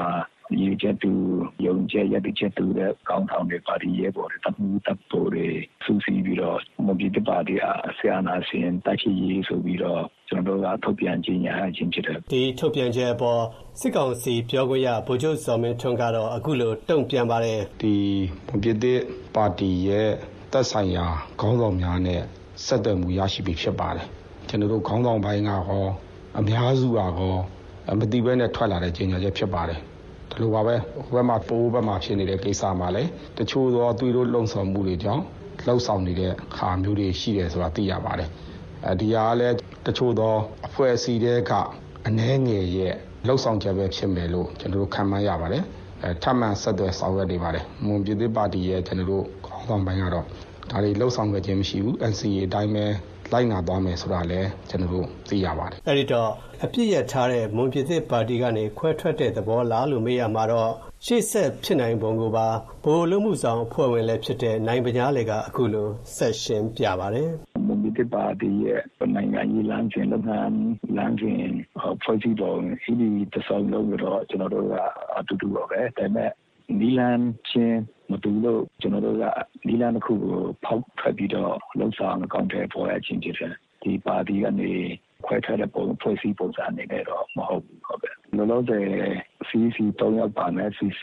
ရည်ချက်သူယုံကြည်ရတဲ့ချက်သူတဲ့ကောင်းဆောင်တွေပါတီရဲပေါ်တပ်မှုတပ်ပေါ်တွေစူးစီးပြီးတော့မွန်ပြည်သစ်ပါတီအားဆရာနာရှင်တိုက်ရှိရေးဆိုပြီးတော့ကျွန်တော်တို့ကထုတ်ပြန်ကြေညာခြင်းဖြစ်တယ်ဒီထုတ်ပြန်ချက်အပေါ်စစ်ကောင်စီပြောခွင့်ရဗိုလ်ချုပ်ဇော်မင်းထွန်းကတော့အခုလိုတုံ့ပြန်ပါတယ်ဒီမွန်ပြည်သစ်ပါတီရဲ့သက်ဆိုင်ရာခေါင်းဆောင်များနဲ့ဆက်သွယ်မှုရရှိပြီဖြစ်ပါတယ်ကျွန်တော်တို့ခေါင်းဆောင်ပိုင်းကဟောအများစုကဟောမတိဘဲနဲ့ထွက်လာတဲ့ကြေညာချက်ဖြစ်ပါတယ်ဒီလိုပါပဲဟိုဘက်မှာပိုးဘက်မှာဖြစ်နေတဲ့ကိစ္စမှာလည်းတချို့သောသူတို့လုံဆောင်မှုတွေကြောင့်လှုပ်ဆောင်နေတဲ့ခါမျိုးတွေရှိတယ်ဆိုတာသိရပါတယ်ဒီဟာလည်းတချို့သောအဖွဲ့အစည်းတွေကအနှဲငယ်ရဲ့လှုပ်ဆောင်ချက်ပဲဖြစ်မယ်လို့ကျွန်တော်တို့ခံမှန်းရပါတယ်ထပ်မံဆက်သွယ်ဆောင်ရွက်နေပါတယ်မွန်ပြည်သစ်ပါတီရဲ့ကျွန်တော်တို့ခေါင်းဆောင်ပိုင်းကတော့ဒါတွေလှုပ်ဆောင်ခဲ့ခြင်းမရှိဘူး NCA အတိုင်းပဲလိုက်နာသွားမယ်ဆိုတာလည်းကျွန်တော်တို့သိရပါတယ်အဲ့ဒီတော့အပြစ်ရထားတဲ့မွန်ပြည်သစ်ပါတီကနေခွဲထွက်တဲ့သဘောလားလို့မေးရမှာတော့ရှေ့ဆက်ဖြစ်နိုင်ပုံကိုပါဘိုလ်လုံးမှုဆောင်အဖွဲ့ဝင်လည်းဖြစ်တဲ့နိုင်ပညာလေကအခုလိုဆက်ရှင်းပြပါတယ်မွန်ပြည်သစ်ပါတီရဲ့နိုင်ငံရေးလမ်းစဉ်လုပ်ငန်းလမ်းစဉ်ဖွဲ့စည်းပုံဒီတစောင်းလုံးတော့ကျွန်တော်တို့ကအတူတူပါပဲဒါပေမဲ့နီလန်ချင်းမတူလို့ကျွန်တော်တို့ကနီလန်တစ်ခုကိုဖောက်ထွက်ပြီးတော့လုံဆောင်အကောင့်တွေပေါ်ရခြင်းဖြစ်တယ်ဒီပါတီကနေခွဲထွက်တဲ့ပုံဖွဲ့စည်းပုံစံအနေနဲ့တော့မဟုတ်ဘူးဟုတ်ကဲ့လောလောဆယ် CC 3ယောက်ပါမယ် CC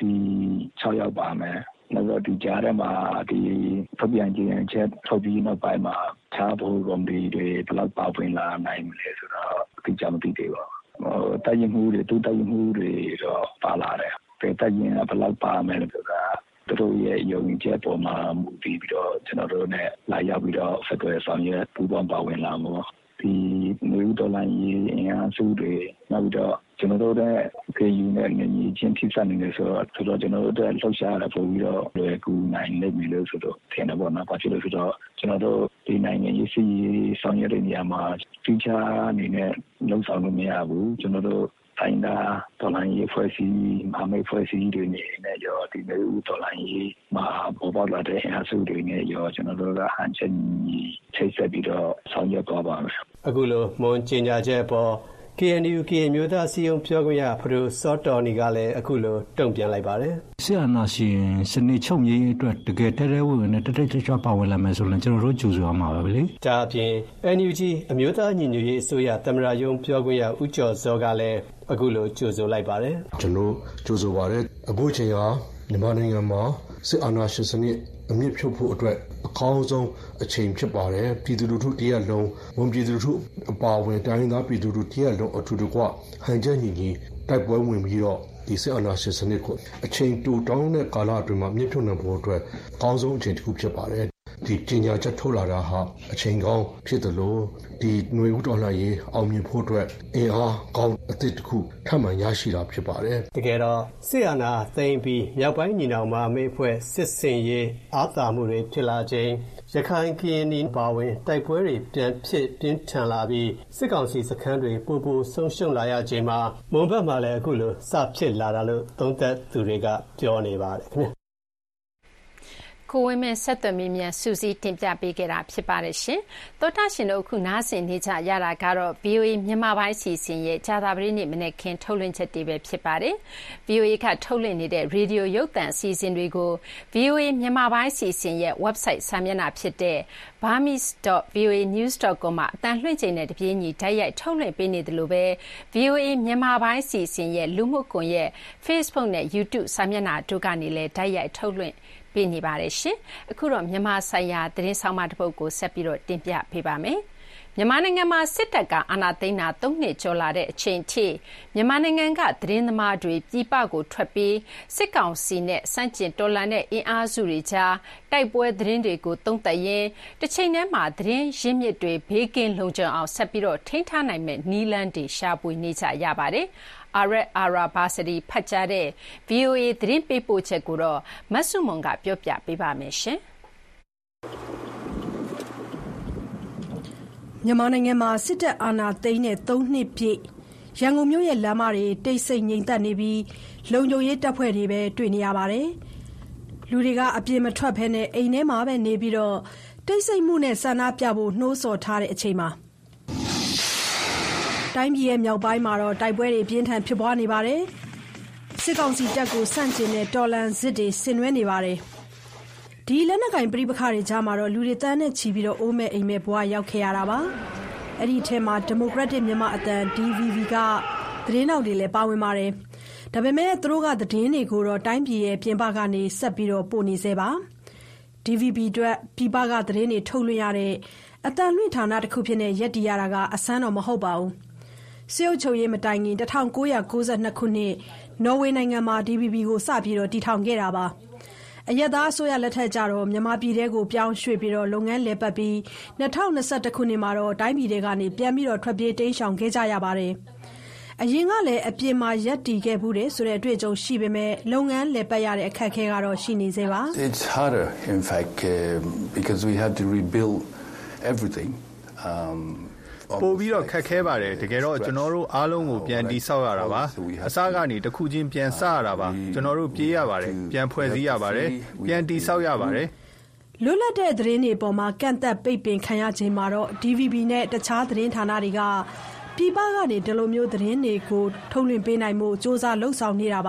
6ယောက်ပါမယ်နောက်တော့ဒီကြားထဲမှာဒီထုတ်ပြန်ခြင်းချက်ထုတ်ပြီးနောက်ပိုင်းမှာခြားဖို့ကော်မတီတွေဘယ်လောက်ပါဝင်လာနိုင်မလဲဆိုတော့သိကြမသိသေးပါဘူးတိုင်ရင်မှုတွေတိုင်မှုတွေတော့ပါလာတယ်တိုင်ရင်ဘယ်လောက်ပါမယ်လို့ဆိုတာသူတို့ရဲ့ယုံကြည်ပေါ်မှာမူတည်ပြီးတော့ကျွန်တော်တို့နဲ့လာရောက်ပြီးတော့ဆက်သွယ်ဆောင်ရွက်ပူးပေါင်းပါဝင်လာမှုဒီမျိုးဒေါ်လာရေးအင်အားစုတွေနောက်ပြီးတော့ကျွန်တော်တို့ရဲ့ KU နဲ့ငြိမ်းချင်းထိစပ်နေတယ်ဆိုတော့ကျွန်တော်တို့ရဲ့လှုပ်ရှားရပို့ပြီးတော့လွယ်ကူနိုင်လိမ့်မယ်လို့ဆိုတော့ထင်တယ်ပေါ့နော်။ဘာဖြစ်လို့ဆိုတော့ကျွန်တော်တို့ဒီနိုင်ငံရေးစီဆောင်ရွက်တဲ့နေရာမှာဖိချာအနေနဲ့လုံဆောင်လို့မရဘူးကျွန်တော်တို့တိုင်းသားဒေါ်လာရေးဖွဲ့စည်းမဟာမိတ်ဖွဲ့စည်းတွေနဲ့ရောဒီမျိုးဒေါ်လာရေးမှာပေါ်ပေါက်လာတဲ့အဆူတွေနဲ့ရောကျွန်တော်တို့ကဟန်ချက်ချိတ်ဆက်ပြီးတော့ဆောင်ရွက်သွားပါမယ်အခုလိုမွန်ကြေညာချက်ပေါ် KNU မျိုးသားစီယုံပြောခွင့်ရဖဒိုစောတော်နီကလည်းအခုလိုတုံ့ပြန်လိုက်ပါတယ်ဆရာနာရှင်စနစ်ချုပ်ရေးအတွက်တကယ်တဲဝင်နဲ့တက်ချွပါဝင်လာမယ်ဆိုရင်ကျွန်တော်တို့ကြိုးစားမှာပဲလေဒါအပြင် NUG အမျိုးသားညီညွတ်ရေးအစိုးရသမ္မတရုံးပြောခွင့်ရဦးကျော်စောကလည်းအခုလိုကြိုးဆိုလိုက်ပါတယ်ကျွန်တော်ကြိုးဆိုပါတယ်အခုချိန်ဟာမြန်မာနိုင်ငံမှာစစ်အာဏာရှင်စနစ်အမြင့်ဖြုတ်ဖို့အတွက်အကောင်းဆုံးအချိန်ဖြစ်ပါတယ်ပြည်သူလူထုတရက်လုံးဝန်ပြည်သူလူထုအပါအဝင်တိုင်းသားပြည်သူလူထုတရက်လုံးအထူးတကွဟန်ချက်ညီညီတိုက်ပွဲဝင်ပြီးတော့ဒီစစ်အာဏာရှင်စနစ်ကိုအချိန်တိုတောင်းတဲ့ကာလအတွင်းမှာမြင့်ဖြုတ်နိုင်ဖို့အတွက်အကောင်းဆုံးအချိန်တစ်ခုဖြစ်ပါတယ်ဒီပညာချက်ထုတ်လာတာဟာအချိန်ကောင်းဖြစ်တယ်လို့ဒီຫນွေဦးတော်လှန်ရေးအောင်မြင်ဖို့အတွက်အင်အားကောင်းအသစ်တစ်ခုထပ်မံရရှိတာဖြစ်ပါတယ်တကယ်တော့စစ်အာဏာသိမ်းပြီးမြောက်ပိုင်းညီနောင်မဟာမိတ်အဖွဲ့စစ်စင်ရေးအာသာမှုတွေဖြစ်လာခြင်းရခိုင်ကရင်နီပါဝင်တိုက်ပွဲတွေပြန်ဖြစ်ပြင်းထန်လာပြီးစစ်ကောင်စီစခန်းတွေပိုပိုဆုံးရှုံးလာရခြင်းမှာမွန်ဘက်မှာလည်းအခုလိုစဖြစ်လာတာလို့သုံးသပ်သူတွေကပြောနေပါတယ်ခင်ဗျာကိုဝင်းမင်းဆက်သွယ်မိမြန်စူးစီးတင်ပြပေးခဲ့တာဖြစ်ပါတယ်ရှင်။သောတာရှင်တို့အခုနားဆင်နေကြရတာကတော့ VOA မြန်မာပိုင်းစီစဉ်ရဲ့ကြာသပတေးနေ့မနေ့ခင်းထုတ်လွှင့်ချက်တွေပဲဖြစ်ပါတယ်။ VOA ကထုတ်လွှင့်နေတဲ့ရေဒီယိုရုပ်သံအစီအစဉ်တွေကို VOA မြန်မာပိုင်းစီစဉ်ရဲ့ website စာမျက်နှာဖြစ်တဲ့ burmese.voanews.com မှာအတန်လွှင့်ချိန်နဲ့တပြေးညီဓာတ်ရိုက်ထုတ်လွှင့်ပေးနေတယ်လို့ပဲ VOA မြန်မာပိုင်းစီစဉ်ရဲ့လူမှုကွန်ရက် Facebook နဲ့ YouTube စာမျက်နှာတို့ကနေလည်းဓာတ်ရိုက်ထုတ်လွှင့်ပေးနေပါတယ်ရှင်။အခုတော့မြန်မာဆိုင်ရာသတင်းဆောင်မတစ်ပုဒ်ကိုဆက်ပြီးတော့တင်ပြပေးပါမယ်။မြန်မာနိုင်ငံမှာစစ်တပ်ကအာဏာသိမ်းတာ3နှစ်ကျော်လာတဲ့အချိန်ထိမြန်မာနိုင်ငံကသတင်းသမားတွေပြည်ပကိုထွက်ပြီးစစ်ကောင်စီနဲ့စန့်ကျင်တော်လှန်တဲ့အင်အားစုတွေကြားတိုက်ပွဲသတင်းတွေကိုသုံးသပ်ရင်းတစ်ချိန်တည်းမှာသတင်းရင်းမြစ်တွေဘေးကင်းလုံခြုံအောင်ဆက်ပြီးတော့ထိန်းထားနိုင်မဲ့နည်းလမ်းတွေရှာဖွေနေကြရပါတယ်။ Ara Basri ဖတ်ကြားတဲ့ VOA သတင်းပေးပို့ချက်ကိုတော့မဆုမွန်ကပြောပြပေးပါမယ်ရှင်။မြန်မာနိုင်ငံမှာစစ်တပ်အာဏာသိမ်းတဲ့3နှစ်ပြည့်ရန်ကုန်မြို့ရဲ့လမ်းမတွေတိတ်ဆိတ်ငြိမ်သက်နေပြီးလုံခြုံရေးတပ်ဖွဲ့တွေပဲတွေ့နေရပါတယ်။လူတွေကအပြင်မထွက်ဘဲနဲ့အိမ်ထဲမှာပဲနေပြီးတော့တိတ်ဆိတ်မှုနဲ့ဆန္ဒပြဖို့နှိုးဆော်ထားတဲ့အချိန်မှာတိုင်းပြည်ရဲ့မြောက်ပိုင်းမှာတော့တိုက်ပွဲတွေပြင်းထန်ဖြစ်ပွားနေပါတယ်။စစ်ကောင်စီတပ်ကိုဆန့်ကျင်တဲ့တော်လှန်စစ်တွေဆင်နွှဲနေပါတယ်။ဒီလက်နက်ကိုင်ပဋိပက္ခတွေကြားမှာတော့လူတွေတန်းနဲ့ချီပြီးအိုးမဲ့အိမ်မဲ့ဘဝရောက်ခဲ့ရတာပါ။အဲ့ဒီအထက်မှာဒီမိုကရက်တစ်မြန်မာအသံ DVB ကသတင်းတောက်တွေလည်းပါဝင်ပါတယ်။ဒါပေမဲ့သူတို့ကသတင်းတွေကိုတော့တိုင်းပြည်ရဲ့ပြင်ပကနေဆက်ပြီးပို့နေသေးပါ။ DVB အတွက်ပြည်ပကသတင်းတွေထုတ်လွှင့်ရတဲ့အသံလွှင့်ဌာနတစ်ခုဖြစ်နေရက်တီရတာကအဆန်းတော့မဟုတ်ပါဘူး။စစ်အုပ်ချုပ်ရေးမတိုင်ခင်1992ခုနှစ်နော်ဝေနိုင်ငံမှာ DVB ကိုစပြီးတည်ထောင်ခဲ့တာပါ။အရက်သားအစိုးရလက်ထက်ကျတော့မြန်မာပြည်ထဲကိုပြောင်းရွှေ့ပြီးလုပ်ငန်းလည်ပတ်ပြီး2021ခုနှစ်မှာတော့တိုင်းပြည်ထဲကနေပြန်ပြီးထွက်ပြေးတိမ်းရှောင်ခဲ့ကြရပါတယ်။အရင်ကလည်းအပြင်မှာရက်တည်ခဲ့ဘူးတဲ့ဆိုတဲ့အတွေ့အကြုံရှိပေမဲ့လုပ်ငန်းလည်ပတ်ရတဲ့အခက်အခဲကတော့ရှိနေသေးပါ။ It's harder in fact because we had to rebuild everything ပို့ပြီးခက်ခဲပါတယ်တကယ်တော့ကျွန်တော်တို့အားလုံးကိုပြန်တိဆောက်ရတာပါအစကနေတစ်ခုချင်းပြန်စရတာပါကျွန်တော်တို့ပြေးရပါတယ်ပြန်ဖွဲ့စည်းရပါတယ်ပြန်တိဆောက်ရပါတယ်လွတ်လပ်တဲ့သတင်းတွေပေါ်မှာကန့်သက်ပိတ်ပင်ခံရခြင်းမှာတော့ DVB နဲ့တခြားသတင်းဌာနတွေကပြည်ပကနေဒီလိုမျိုးသတင်းတွေကိုထုတ်လွှင့်ပေးနိုင်မှုစ조사လှုပ်ဆောင်နေတာပါ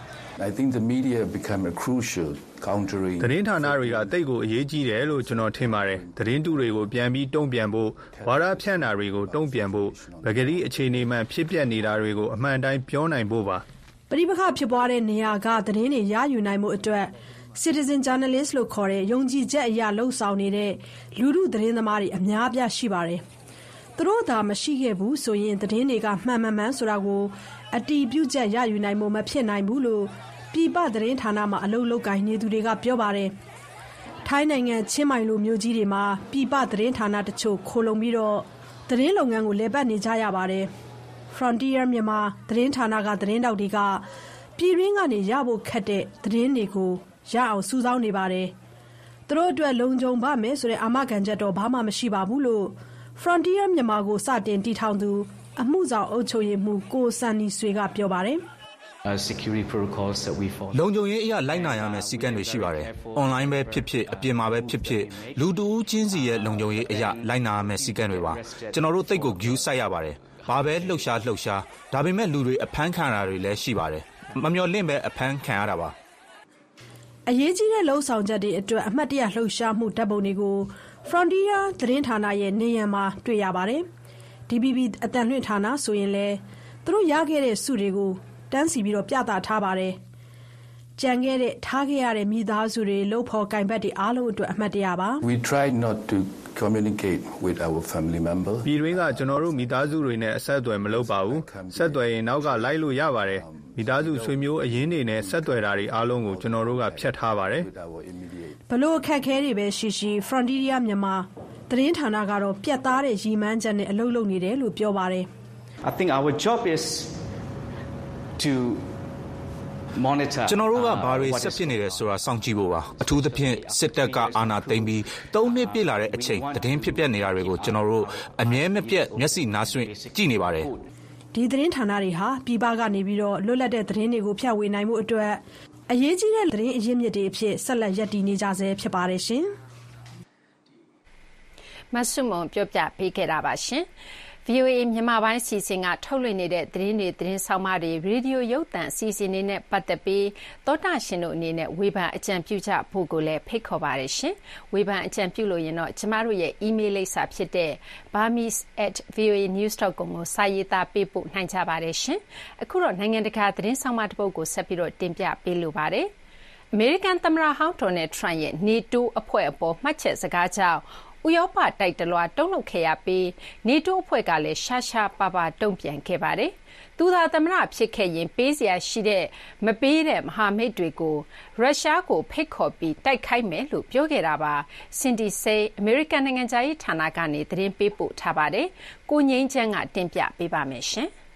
I think the media become a crucial countering သတင်းဌာနတွေကတိတ်ကိုအရေးကြီးတယ်လို့ကျွန်တော်ထင်ပါတယ်သတင်းတူတွေကိုပြန်ပြီးတုံ့ပြန်ဖို့ဝါဒဖြန့်တာတွေကိုတုံ့ပြန်ဖို့ပကတိအခြေအနေမှန်ဖြစ်ပျက်နေတာတွေကိုအမှန်တိုင်းပြောနိုင်ဖို့ပါပရိပခဖြစ်ပွားတဲ့နေရာကသတင်းတွေရယူနိုင်မှုအတွက် citizen journalist လို့ခေါ်တဲ့ယုံကြည်ချက်အရလှုပ်ဆောင်နေတဲ့လူထုသတင်းသမားတွေအများအပြားရှိပါတယ်သူတို့သာမရှိခဲ့ဘူးဆိုရင်သတင်းတွေကမှန်မှန်ဆိုတာကိုအတီးပြုတ်ချက်ရယူနိုင်မှုမဖြစ်နိုင်ဘူးလို့ပြည်ပသတင်းဌာနမှာအလုပ်လုပ်ကိုင်နေသူတွေကပြောပါတယ်။ထိုင်းနိုင်ငံချင်းမိုင်လိုမြို့ကြီးတွေမှာပြည်ပသတင်းဌာနတချို့ခိုလုံပြီးသတင်းလုပ်ငန်းကိုလည်ပတ်နေကြရပါတယ်။ Frontier မြန်မာသတင်းဌာနကသတင်းတောက်တွေကပြည်ရင်းကနေရဖို့ခက်တဲ့သတင်းတွေကိုရအောင်စူးစောင်းနေပါတယ်။သူတို့အတွက်လုံခြုံပါမယ်ဆိုတဲ့အာမခံချက်တော့ဘာမှမရှိပါဘူးလို့ Frontier မြန်မာကိုစတင်တည်ထောင်သူအမှုဆောင်အုပ်ချုပ်ရေးမှူးကိုစန်နီဆွေကပြောပါတယ် security protocols that we follow လုံခြုံရေးအရာလိုက်နာရမယ့်စည်းကမ်းတွေရှိပါတယ်။ online ပဲဖြစ်ဖြစ်အပြင်မှာပဲဖြစ်ဖြစ်လူတဦးချင်းစီရဲ့လုံခြုံရေးအရာလိုက်နာရမယ့်စည်းကမ်းတွေပါ။ကျွန်တော်တို့သိတ်ကို view စိုက်ရပါတယ်။ဘာပဲလှုပ်ရှားဒါပေမဲ့လူတွေအဖမ်းခံရတာတွေလည်းရှိပါတယ်။မမျှော်လင့်ပဲအဖမ်းခံရတာပါ။အရေးကြီးတဲ့လုံဆောင်ချက်တွေအတွက်အမှတ်တရလှုပ်ရှားမှုဓာတ်ပုံတွေကို Frontier သတင်းဌာနရဲ့နေရန်မှာတွေ့ရပါတယ်။ DVB အတန်လွှင့်ဌာနဆိုရင်လည်းသူတို့ရခဲ့တဲ့စုတွေကိုတန်းစီပြီးပြသထားပါတယ်။ကြံခဲ့တဲ့ထားခဲ့ရတဲ့မိသားစုတွေလှုပ်ဖော်ကင်ဘတ်တွေအားလုံးအတွက်အမှတ်တရပါ။ We tried not to communicate with our family members ပြည်တွင်းကကျွန်တော်တို့မိသားစုတွေနဲ့အဆက်အသွယ်မလုပ်ပါဘူး။ဆက်သွယ်ရင်နောက်ကလိုက်လို့ရပါတယ်။မိသားစုဆွေမျိုးအရင်းတွေနဲ့ဆက်သွယ်တာတွေအားလုံးကိုကျွန်တော်တို့ကဖြတ်ထားပါတယ်။ဘလို့အခက်အခဲတွေပဲရှိရှိ Frontier မြန်မာသတင်းဌာနကတော့ပြတ်သားတဲ့ရည်မှန်းချက်နဲ့အလုပ်လုပ်နေတယ်လို့ပြောပါတယ်။ I think our job is to monitor ကျွန်တော်တို့ကဘာတွေဆက်ဖြစ်နေတယ်ဆိုတာစောင့်ကြည့်ဖို့ပါအထူးသဖြင့်စစ်တပ်ကအာဏာသိမ်းပြီး3နှစ်ပြည့်လာတဲ့အချိန်သတင်းဖြစ်ပျက်နေတာတွေကိုကျွန်တော်တို့အမြဲမပြတ်မျက်စိနားဆွင့်ကြည့်နေပါတယ်ဒီသတင်းဌာနတွေဟာပြည်ပကနေပြီးလွတ်လပ်တဲ့သတင်းတွေကိုဖြန့်ဝေနိုင်မှုအတွက်အရေးကြီးတဲ့သတင်းအရင်းမြစ်တွေအဖြစ်ဆက်လက်ရပ်တည်နေကြဆဲဖြစ်ပါတယ်ရှင်မဆုမွန်ပြောပြပေးခဲ့တာပါရှင်VOA မြန်မာပိုင်းစီစဉ်ကထုတ်လွှင့်နေတဲ့သတင်းဆောင်မတွေရေဒီယိုရုပ်သံစီစဉ်နေနဲ့ပတ်သက်ပြီးသောတာရှင်တို့အနေနဲ့ဝေဖန်အကြံပြုကြဖို့ကိုလည်းဖိတ်ခေါ်ပါတယ်ရှင်။ဝေဖန်အကြံပြုလို့ရင်တော့ကျမတို့ရဲ့ email လိပ်စာဖြစ်တဲ့ burmese@voanews.com ကိုစာရေးသားပေးပို့နိုင်ကြပါတယ်ရှင်။အခုတော့နိုင်ငံတကာသတင်းဆောင်မတစ်ပုဒ်ကိုဆက်ပြီးတင်ပြပေးလိုပါတယ်။ အမေရိကန်သမ္မတဟောင်းဒေါ်နယ်ထရန့်ရဲ့ NATO အဖွဲ့အပေါ်မှတ်ချက်စကားကြောင့်ဥရောပတိုက်တလွှာတုံ့လုပ်ခဲ့ရပြီးနေတိုးအဖွဲ့ကလည်းရှားရှားပါပါတုံ့ပြန်ခဲ့ပါတယ်။သူသာသမ္မတဖြစ်ခဲ့ရင်ပေးစရာရှိတဲ့မပေးတဲ့မဟာမိတ်တွေကိုရုရှားကိုဖိတ်ခေါ်ပြီးတိုက်ခိုက်မယ်လို့ပြောခဲ့တာပါ။စင်ဒီဆေးအမေရိကန်နိုင်ငံသားရေးဌာနကနေသတင်းပေးပို့ထားပါတယ်။ကိုငိမ့်ချမ်းကတင်ပြပေးပါမယ်ရှင်။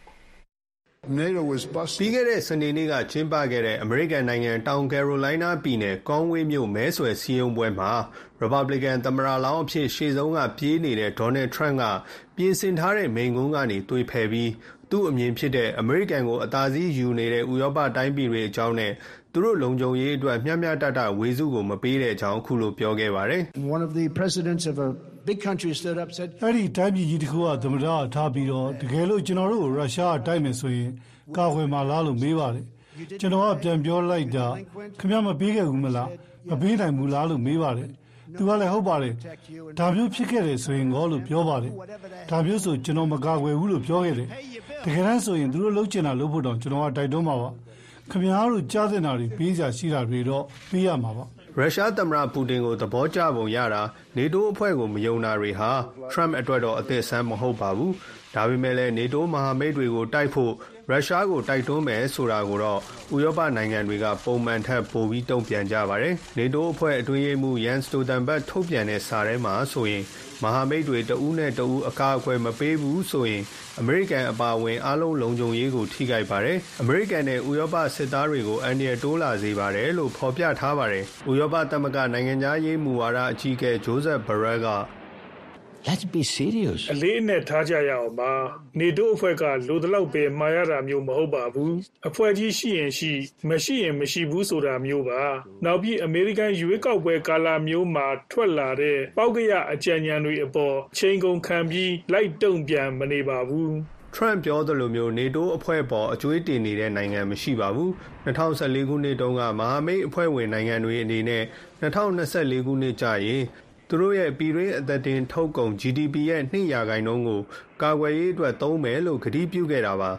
ပြီးခဲ့တဲ့စနေနေ့ကကျင်းပခဲ့တဲ့အမေရိကန်နိုင်ငံတောင်ကယ်ရိုလိုင်းနားပြည်နယ်ကွန်ဝေးမြို့မဲဆွယ်စည်းရုံးပွဲမှာရီပတ်ဘလီကန်သမ္မတလောင်းအဖြစ်ရှေ့ဆုံးကပြေးနေတဲ့ဒေါ်နယ်ထရန့်ကပြင်ဆင်ထားတဲ့မိန့်ခွန်းကနေသွေဖယ်ပြီးသူ့အမြင်ဖြစ်တဲ့အမေရိကန်ကိုအသာစီးယူနေတဲ့ဥရောပတိုင်းပြည်တွေအကြောင်းနဲ့သူတို့လုံခြုံရေးအတွက်မျှမျှတတဝေစုကိုမပေးတဲ့အကြောင်းခုလိုပြောခဲ့ပါတယ်။ One of the presidents of a big country stood up said အဲ့ဒီတိုင်းပြည်ကြီးတစ်ခုကသမ္မတထားပြီးတော့တကယ်လို့ကျွန်တော်တို့ရုရှားအတိုက်မယ်ဆိုရင်ကာကွယ်မှာလားလို့မေးပါတယ်ကျွန်တော်ကပြန်ပြောလိုက်တာခင်ဗျားမပေးခဲ့ဘူးမလားမပေးနိုင်ဘူးလားလို့မေးပါတယ်သူကလည်းဟုတ်ပါတယ်ဒါမျိုးဖြစ်ခဲ့တယ်ဆိုရင်ငေါလို့ပြောပါတယ်ဒါမျိုးဆိုကျွန်တော်မကာကွယ်ဘူးလို့ပြောခဲ့တယ်တကယ်တမ်းဆိုရင်သူတို့လုပ်ချင်တာလုပ်ဖို့တောင်ကျွန်တော်ကတိုက်တွန်းပါပါခင်ဗျားတို့ကြားတင်တာတွေပေးစရာရှိတာတွေတော့ပေးရမှာပါရုရှားသမ္မတပူတင်ကိုသဘောကျပုံရတာနေတိုးအဖွဲ့ကိုမယုံတာတွေဟာထရမ့်အတွက်တော့အသစ်ဆန်းမဟုတ်ပါဘူးဒါပေမဲ့လည်းနေတိုးမဟာမိတ်တွေကိုတိုက်ဖို့ရုရှားကိုတိုက်တွန်းမယ်ဆိုတာကိုတော့ဥရောပနိုင်ငံတွေကပုံမှန်ထက်ပိုပြီးတုံ့ပြန်ကြပါတယ်နေတိုးအဖွဲ့အတွင်းရေးမှူးယန်စတိုတန်ဘတ်ထုတ်ပြန်တဲ့စာထဲမှာဆိုရင်မဟာမိတ်တွေတဦးနဲ့တဦးအကာအကွယ်မပေးဘူးဆိုရင်အမေရိကန်အပါအဝင်အားလုံးလုံခြုံရေးကိုထိခိုက်ပါတယ်အမေရိကန်နဲ့ဥရောပစစ်သားတွေကိုအန္တရာယ်တိုးလာစေပါတယ်လို့ဖော်ပြထားပါတယ်ဥရောပသမဂ္ဂနိုင်ငံသားရေးမူဝါဒအကြီးအကဲဂျိုးဇက်ဘရက် Let's be serious. အလေးနဲ့ထားကြရအောင်ပါနေတိုးအဖွဲ့ကလိုတလောက်ပဲမှာရတာမျိုးမဟုတ်ပါဘူးအဖွဲ့ကြီးရှိရင်ရှိမရှိရင်မရှိဘူးဆိုတာမျိုးပါနောက်ပြီးအမေရိကန်ရွေးကောက်ပွဲကာလမျိုးမှာထွက်လာတဲ့ပေါက်ကရအကြံဉာဏ်တွေအပေါ်ချိန်ကုန်ခံပြီးလိုက်တုံ့ပြန်မနေပါဘူးထရန့်ပြောသလိုမျိုးနေတိုးအဖွဲ့ပေါ်အကျွေးတင်နေတဲ့နိုင်ငံမရှိပါဘူး2014ခုနှစ်တုန်းကမဟာမိတ်အဖွဲ့ဝင်နိုင်ငံတွေအနေနဲ့2024ခုနှစ်ကျရင်သူတို့ရဲ့ပြည်တွင်းအသက်တင်ထုတ်ကုန် GDP ရဲ့2% ကိုကာကွယ်ရေးအတွက်သုံးမယ်လို့ကတိပြုခဲ့တာပါ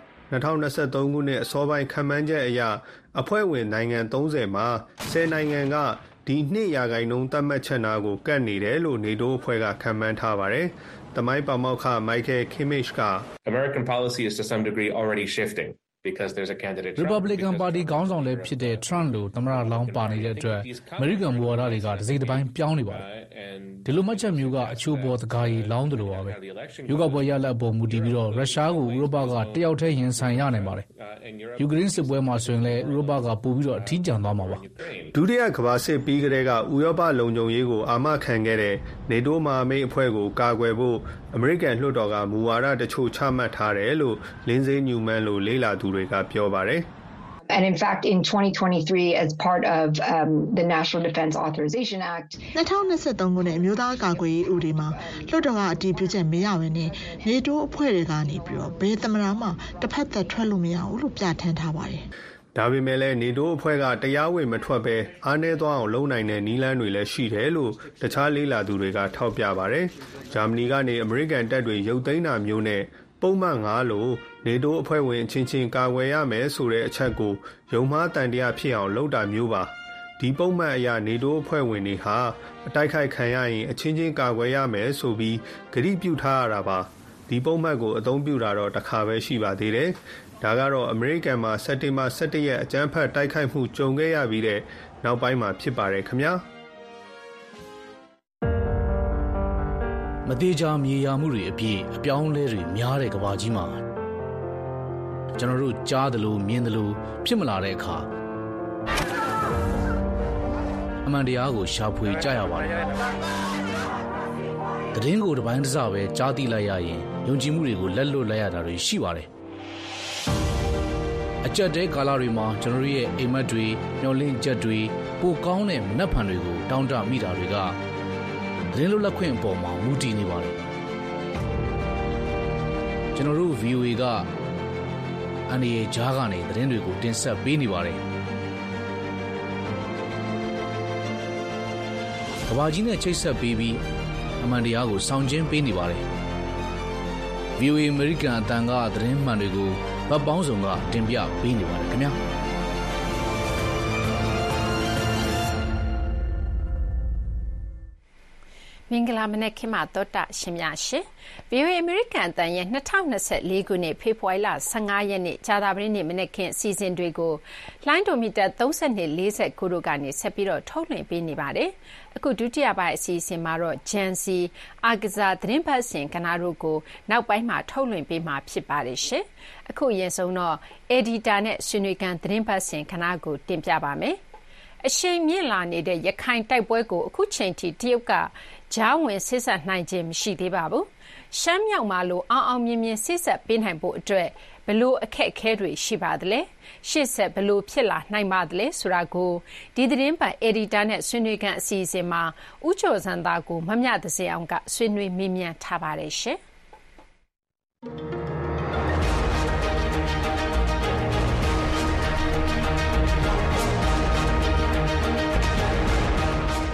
2023ခုနှစ်အစောပိုင်းခန့်မှန်းချက်အရအဖွဲ့ဝင်နိုင်ငံ30မှာ10နိုင်ငံကဒီ2% သတ်မှတ်ချက်နာကိုကတ်နေတယ်လို့နေတိုးအဖွဲ့ကခန့်မှန်းထားပါတယ်။သမိုင်းပါမောက္ခ Michael Kimmich က American policy is to some degree already shifting because there's a candidate Republican Party ခေါင်းဆောင်လည်းဖြစ်တဲ့ Trump လို့သမ္မတလောင်းပါနေတဲ့အတွက် American မူဝါဒတွေကတစ်စိတ်တစ်ပိုင်းပြောင်းနေပါတယ်။ဒီလိုမှတ်ချက်မျိုးကအချို့ပေါ်တကားကြီးလောင်းတယ်လို့ပါပဲ။ယူကပွဲရလက်အပေါ်မူတည်ပြီးတော့ရုရှားကိုဥရောပကတယောက်တည်းရင်ဆိုင်ရနိုင်ပါတယ်။ယူကရိန်းစစ်ပွဲမှာဆိုရင်လည်းဥရောပကပို့ပြီးတော့အထီးကျန်သွားမှာပါ။ဒုတိယကမ္ဘာစစ်ပြီးကတည်းကဥရောပလုံခြုံရေးကိုအာမခံခဲ့တဲ့နေတိုးမဟာမိတ်အဖွဲ့ကိုကာကွယ်ဖို့အမေရိကန်လွှတ်တော်ကမူဝါဒတချို့ချမှတ်ထားတယ်လို့လင်းစေးညူမန်လို့လေ့လာသူတွေကပြောပါတယ်။ And in fact, in 2023, as part of the National Defense Authorization Act, 2023ခုနှစ်အမျိုးသားကာကွယ်ရေးဥပဒေမှာလွှတ်တော်ကအတည်ပြုချက်မရဘဲနဲ့နေတိုးအဖွဲ့တွေကနေပြီးတော့ဘယ်သမ္မတမှတစ်ဖက်သက်ထွက်လို့မရဘူးလို့ပြဋ္ဌာန်းထားပါတယ်။ဒါပေမဲ့လည်းနေတိုးအဖွဲ့ကတရားဝင်မထွက်ပဲအားနည်းသွားအောင်လုပ်နိုင်တဲ့နည်းလမ်းတွေလည်းရှိတယ်လို့တခြားလေ့လာသူတွေကထောက်ပြပါတယ်။ဂျာမနီကနေအမေရိကန်တပ်တွေရုပ်သိမ်းတာမျိုးနဲ့ပုံမှန်9လို့နေတိုးအဖွဲ့ဝင်ချင်းချင်းကာကွယ်ရမယ်ဆိုတဲ့အချက်ကိုယုံမှားတန်တရားဖြစ်အောင်လုပ်တာမျိုးပါဒီပုံမှန်အရာနေတိုးအဖွဲ့ဝင်တွေဟာအတိုက်ခိုက်ခံရရင်အချင်းချင်းကာကွယ်ရမယ်ဆိုပြီးဂရုပြုထားရတာပါဒီပုံမှန်ကိုအသုံးပြုတာတော့တစ်ခါပဲရှိပါသေးတယ်ဒါကတော့အမေရိကန်မှာစက်တင်ဘာ17ရက်အကြမ်းဖက်တိုက်ခိုက်မှုကြုံခဲ့ရပြီးတဲ့နောက်ပိုင်းမှာဖြစ်ပါတယ်ခင်ဗျာမသေးချာမြေယာမှုတွေအပြည့်အပြောင်းလဲတွေများတဲ့ကမ္ဘာကြီးမှာကျွန်တော်တို့ကြားတယ်လို့မြင်တယ်လို့ဖြစ်မလာတဲ့အခါအမှန်တရားကိုရှာဖွေကြရပါတယ်။သတင်းကိုတစ်ပိုင်းတစ်စပဲကြားသိလိုက်ရရင်ယုံကြည်မှုတွေကိုလက်လွတ်လိုက်ရတာတွေရှိပါတယ်။အကြက်တဲကာလတွေမှာကျွန်တော်ရဲ့အိမ်မက်တွေမျောလင့်ချက်တွေပိုကောင်းတဲ့မနှက်ဖန်တွေကိုတောင်းတမိတာတွေကသတင်းလွတ်လပ်ခွင့်အပေါ်မှာမူတည်နေပါတယ်ကျွန်တော်တို့ VOA ကအန်ဒီရဲ့ဂျားကနေသတင်းတွေကိုတင်ဆက်ပေးနေပါတယ်ကဘာကြီးနဲ့ချိတ်ဆက်ပေးပြီးအမှန်တရားကိုဆောင်ကျဉ်ပေးနေပါတယ် VOA American အတန်ကသတင်းမှန်တွေကိုဗတ်ပေါင်းစုံကတင်ပြပေးနေပါတယ်ခင်ဗျာမင်္ဂလာမနက်ခင်းမှာတော်တာရှင်များရှင် VOA American အတန်ရဲ့2024ခုနှစ်ဖေဖော်ဝါရီလ15ရက်နေ့ကြာသပတေးနေ့မနက်ခင်းအစီအစဉ်တွေကိုလိုင်းဒိုမီတာ3249တို့ကနေဆက်ပြီးတော့ထုတ်လွှင့်ပေးနေပါတယ်အခုဒုတိယပိုင်းအစီအစဉ်မှာတော့ Gen Z အာကစားသတင်းပတ်စဉ်ကဏ္ဍတို့ကိုနောက်ပိုင်းမှာထုတ်လွှင့်ပေးမှာဖြစ်ပါတယ်ရှင်အခုအရင်ဆုံးတော့ Editor နဲ့ဆွေးနွေးခန်းသတင်းပတ်စဉ်ကဏ္ဍကိုတင်ပြပါမယ်အရှိန်မြင့်လာနေတဲ့ရခိုင်တိုက်ပွဲကိုအခုချိန်ထိတရုတ်ကဂျားဝင်စစ်ဆက်နိုင်ခြင်းမရှိသေးပါဘူး။ရှမ်းမြောက်မှာလိုအောင်မြင်မြင်စစ်ဆက်ပေးနိုင်ဖို့အတွက်ဘလို့အခက်အခဲတွေရှိပါသလဲ။ရှေ့ဆက်ဘလို့ဖြစ်လာနိုင်ပါသလဲဆိုတာကိုဒီသတင်းပတ် Editor နဲ့ဆွေးနွေးခန်းအစီအစဉ်မှာဦးကျော်စံသားကိုမမြသစေအောင်ကဆွေးနွေးမေးမြန်းထားပါတယ်ရှင်။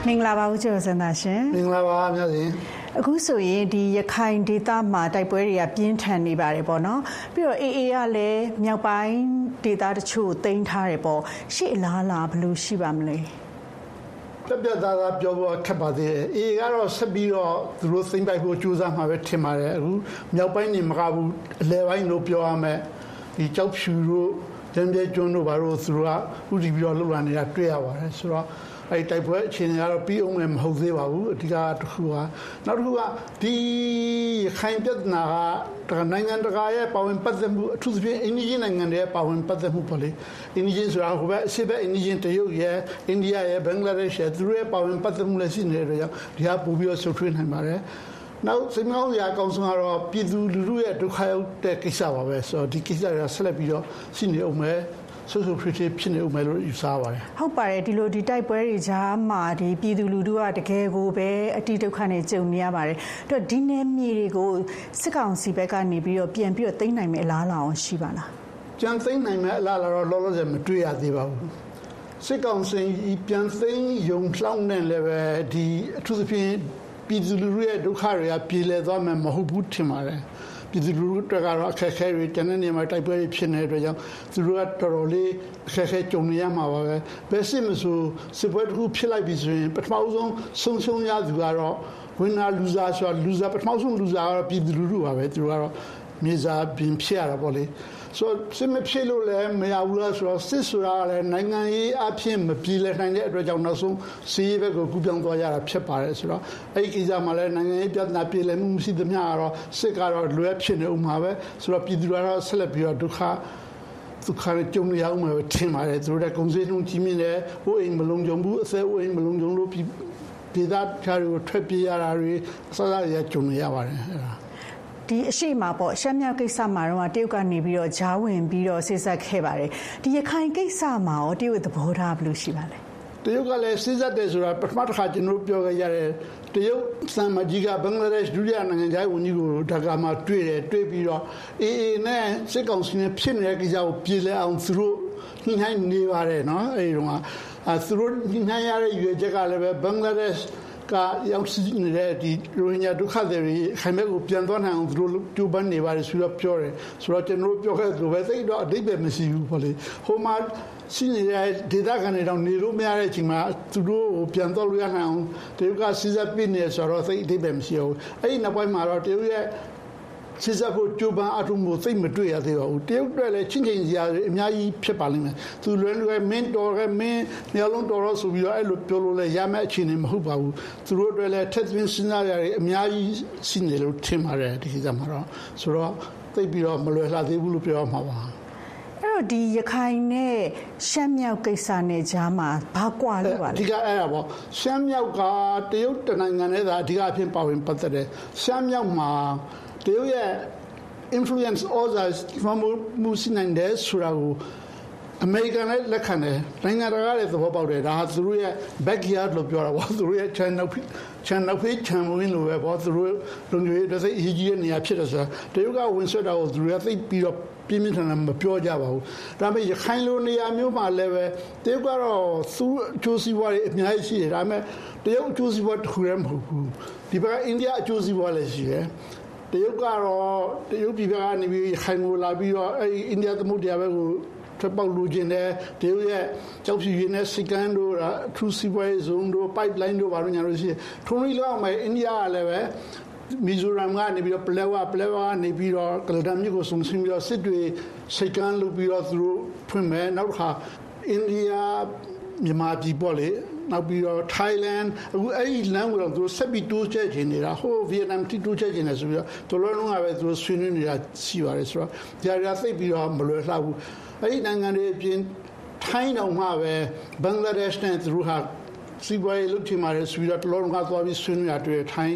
မင်္ဂလာပါဦးကျော်စံသာရှင်မင်္ဂလာပါမြတ်ရှင်အခုဆိုရင်ဒီရခိုင်ဒေသမှာတိုက်ပွဲတွေကပြင်းထန်နေပါတယ်ပေါ့နော်ပြီးတော့ AA ကလည်းမြောက်ပိုင်းဒေသတချို့တင်ထားတယ်ပေါ့ရှေ့အလားအလာဘယ်လိုရှိပါမလဲပြသားသားပြောဖို့ခက်ပါသေးတယ်။ AA ကတော့ဆက်ပြီးတော့သူတို့သိမ့်ပိုက်ဖို့ကြိုးစားမှာပဲထင်ပါတယ်။အခုမြောက်ပိုင်းနေမကဘူးအလဲပိုင်းလို့ပြောရမယ်။ဒီကြောက်ဖြူတို့ဒန်ပြကျွန်းတို့ဘာလို့သူတို့ကဥတီပြီးတော့လှုပ်လာနေတာတွေ့ရပါတယ်။ဆိုတော့အဲ့တိုက်ပွဲအခြေအနေကတော့ပြီးအောင်မဟုတ်သေးပါဘူးအဓိကတစ်ခုကနောက်တစ်ခုကဒီခိုင်ပြဿနာကနိုင်ငံတကာရဲ့ပါဝင်ပတ်သက်မှုအထူးသဖြင့်အိန္ဒိယနိုင်ငံတွေရဲ့ပါဝင်ပတ်သက်မှုပေါ့လေအိန္ဒိယဆိုတာဟိုဘက်အရှေ့ဘက်အိန္ဒိယတရုတ်ရဲ့အိန္ဒိယရဲ့ဘင်္ဂလားဒေ့ရှ်ရဲ့သူတို့ရဲ့ပါဝင်ပတ်သက်မှုလည်းရှိနေတဲ့ကြောင့်ဒီဟာပို့ပြီးတော့ဆွေးနွေးနိုင်ပါတယ်နောက်စိတ်မကောင်းစရာအကောင်းဆုံးကတော့ပြည်သူလူထုရဲ့ဒုက္ခရောက်တဲ့ကိစ္စပါပဲဆိုတော့ဒီကိစ္စတွေကဆက်လက်ပြီးတော့ရှိနေအောင်မယ်ဆိုဖြစ်နေဦးမယ်လို့ယူဆပါတယ်ဟုတ်ပါတယ်ဒီလိုဒီတိုက်ပွဲတွေကြားမှာဒီပြည်သူလူထုကတကယ်ကိုပဲအတိဒုက္ခနဲ့ကြုံနေရပါတယ်အဲ့တော့ဒီနယ်မြေတွေကိုစစ်ကောင်စီဘက်ကနေပြီးတော့ပြန်ပြီးတော့သိမ်းနိုင်မယ်အလားအလာအောင်ရှိပါလားကြံသိမ်းနိုင်မယ်အလားအလာတော့လောလောဆယ်မတွေ့ရသေးပါဘူးစစ်ကောင်စီပြန်သိမ်းယုံလှောင်းနေလည်းပဲဒီအထူးသဖြင့်ပြည်သူလူထုရဲ့ဒုက္ခတွေကပြေလည်သွားမယ်မဟုတ်ဘူးထင်ပါတယ်ပြည်သူလူထုတွေကတော့အခက်အခဲတွေတနေ့နေ့မှာတိုက်ပွဲတွေဖြစ်နေတဲ့အတွက်ကြောင့်သူတို့ကတော်တော်လေးအခက်အခဲကြုံနေရမှာပါပဲဘယ်စစ်မဆိုစစ်ပွဲတစ်ခုဖြစ်လိုက်ပြီဆိုရင်ပထမဆုံးဆုံးရသူကတော့ winner loser ဆိုတော့ loser ပထမဆုံး loser ကတော့ပြည်သူလူထုပါပဲသူတို့ကတော့မြေစာပြင်ဖြစ်ရတာပေါ့လေဆိုစစ်မဖြစ်လို့လည်းမရဘူးလားဆိုတော့စစ်ဆိုတာလည်းနိုင်ငံရေးအဖြစ်မပြေလည်နိုင်တဲ့အတွက်ကြောင့်နောက်ဆုံးစီးရေးဘက်ကိုကူးပြောင်းသွားရတာဖြစ်ပါတယ်ဆိုတော့အဲ့ဒီကိစ္စမှာလည်းနိုင်ငံရေးပြဿနာပြေလည်မှုမရှိသမျှကတော့စစ်ကတော့လွဲဖြစ်နေဦးမှာပဲဆိုတော့ပြည်သူတွေကတော့ဆက်လက်ပြီးတော့ဒုက္ခကြုံရအောင်မှာထင်ပါတယ်သူတို့ကကုန်စည်နှုန်းကြီးမြင့်တယ်ဟိုအိမ်မလုံးကြုံဘူးအသက်အိမ်မလုံးကြုံလို့ဒေသခြားတွေကိုထွက်ပြေးရတာတွေအစအရကြုံရပါတယ်အဲ့ဒါဒီအရှိမှာပေါ့ရှမ်းမြောက်ကိစ္စမှာတော့တရုတ်ကနေပြီးတော့ဂျားဝင်ပြီးတော့စစ်ဆက်ခဲ့ပါတယ်ဒီရခိုင်ကိစ္စမှာရောတရုတ်သဘောထားဘယ်လိုရှိပါလဲတရုတ်ကလည်းစစ်ဆက်တယ်ဆိုတာပထမတစ်ခါကျွန်တော်ပြောခဲ့ရတယ်တရုတ်စံမကြီးကဘင်္ဂလားဒေ့ရှ်ဒုတိယနိုင်ငံခြားရေးဝန်ကြီးကိုဒါကာမှာတွေ့ပြီးတော့အေအေနဲ့စစ်ကောင်စီနဲ့ဖြစ်နေတဲ့ကိစ္စကိုပြည်လဲအောင်သူတို့ညှိနှိုင်းနေပါတယ်နော်အဲဒီတော့သူတို့ညှိနှိုင်းရတဲ့ရွေချက်ကလည်းပဲဘင်္ဂလားဒေ့ရှ်ကရောက်ရှိနေတဲ့ဒီရိုဟင်ဂျာဒုက္ခသည်တွေခိုင်မဲ့ကိုပြန်သွားနိုင်အောင်သူတို့ကြိုးပမ်းနေပါတယ်ဆိုတော့ပြောတယ်ဆိုတော့ကျွန်တော်ပြောခဲ့သလိုပဲသိတော့အတိတ်ပဲမရှိဘူးပေါ့လေဟိုမှာရှိနေတဲ့ဒေသခံတွေတော့နေလို့မရတဲ့အချိန်မှာသူတို့ကိုပြန်သွားလို့ရနိုင်အောင်တရုတ်ကစီစဉ်ပေးနေဆိုတော့သိအတိတ်ပဲမရှိဘူးအဲ့ဒီနောက်ပိုင်းမှာတော့တရုတ်ရဲ့စစ်တပ်ကိုကြိုးပမ်းအထုံးကိုသိမတွေ့ရသေးပါဘူးတရုတ်တွေလည်းချင်းချင်းစရာအများကြီးဖြစ်ပါလိမ့်မယ်သူလွယ်လွယ်မင်းတော်ကမင်းနေလုံးတော်တော့ဆိုပြီးတော့အဲ့လိုပြောလို့လည်းရမယ့်အခြေအနေမဟုတ်ပါဘူးသူတို့တွေလည်းထက်သွင်းစဉ်းစားရတယ်အများကြီးရှိနေလို့ထင်ပါတယ်ဒီကိစ္စမှာတော့ဆိုတော့သိပြီးတော့မလွယ်လှသေးဘူးလို့ပြောမှာပါအဲ့တော့ဒီရခိုင်နဲ့ရှမ်းမြောက်ကိစ္စနဲ့ကြားမှာဘာကွာလို့ပါလဲအဓိကအဲ့ဒါပေါ့ရှမ်းမြောက်ကတရုတ်တနိုင်ငံနဲ့သာအဓိကအဖြစ်ပါဝင်ပတ်သက်တယ်ရှမ်းမြောက်မှာတရုတ်ရဲ့ influence others မှုရှိနိုင်တယ်ဆိုတာကိုအမေရိကန်လည်းလက်ခံတယ်နိုင်ငံတကာလည်းသဘောပေါက်တယ်ဒါဟာသူတို့ရဲ့ backyard လို့ပြောတာပေါ့သူတို့ရဲ့ channel ဝင်လို့ပဲပေါ့သူတို့လုံခြုံရေးတစ်စိတ်အရေးကြီးတဲ့နေရာဖြစ်တယ်ဆိုတာတရုတ်ကဝင်ဆွတ်တာကိုသူတွေကသိပြီးတော့ပြင်းပြင်းထန်ထန်မပြောကြပါဘူးဒါပေမဲ့ရခိုင်လိုနေရာမျိုးမှာလည်းပဲတရုတ်ကတော့သူ့အကျိုးစီးပွားတွေအများကြီးရှိတယ်ဒါပေမဲ့တရုတ်အကျိုးစီးပွားတစ်ခုတည်းမဟုတ်ဘူးဒီဘက်ကအိန္ဒိယအကျိုးစီးပွားလည်းရှိတယ်တရုတ်ကတော့တရုတ်ပြည်ကနေပြီးခိုင်ကိုလာပြီးတော့အဲဒီအိန္ဒိယသမုဒ္ဒရာဘက်ကိုထွက်ပေါက်လူကျင်တယ်တရုတ်ရဲ့ကြောက်ဖြူရင်းနဲ့စကန်တို့ထူစီပွားဇုံတို့ pipeline တို့ဘာလို့ညာလို့ရှိထုံးလေးလောက်မယ်အိန္ဒိယကလည်းပဲမီဇိုရမ်ကနေပြီးတော့ပလဲဝကနေပြီးတော့ကလဒမ်မြို့ကိုစုံစင်းပြီးတော့စစ်တွေစကန်လုပ်ပြီးတော့သူတို့ဖွင့်မယ်နောက်တစ်ခါအိန္ဒိယမြန်မာပြည်ပေါ့လေနောက်ပြီးတော့ Thailand အခုအဲ့ဒီလမ်းကိုတော့သူဆက်ပြီးတိုးချဲ့ခြင်းနေတာဟို Vietnam တိတိုးချဲ့ခြင်းနေဆိုပြီးတော့တော်တော်လုံးကပဲသူဆွေးနွေးနေတာရှိပါတယ်ဆိုတော့ဒီအရာသိပြီးတော့မလွယ်လှဘူးအဲ့ဒီနိုင်ငံတွေအပြင်ထိုင်းတောင်မှပဲဘင်္ဂလားဒေ့ရှ်နဲ့သူတို့ဟာစီးပွားရေးလုပ်ချင်ပါတယ်ဆိုပြီးတော့တော်တော်လုံးကသွားပြီးဆွေးနွေးတာတွေ့ထိုင်း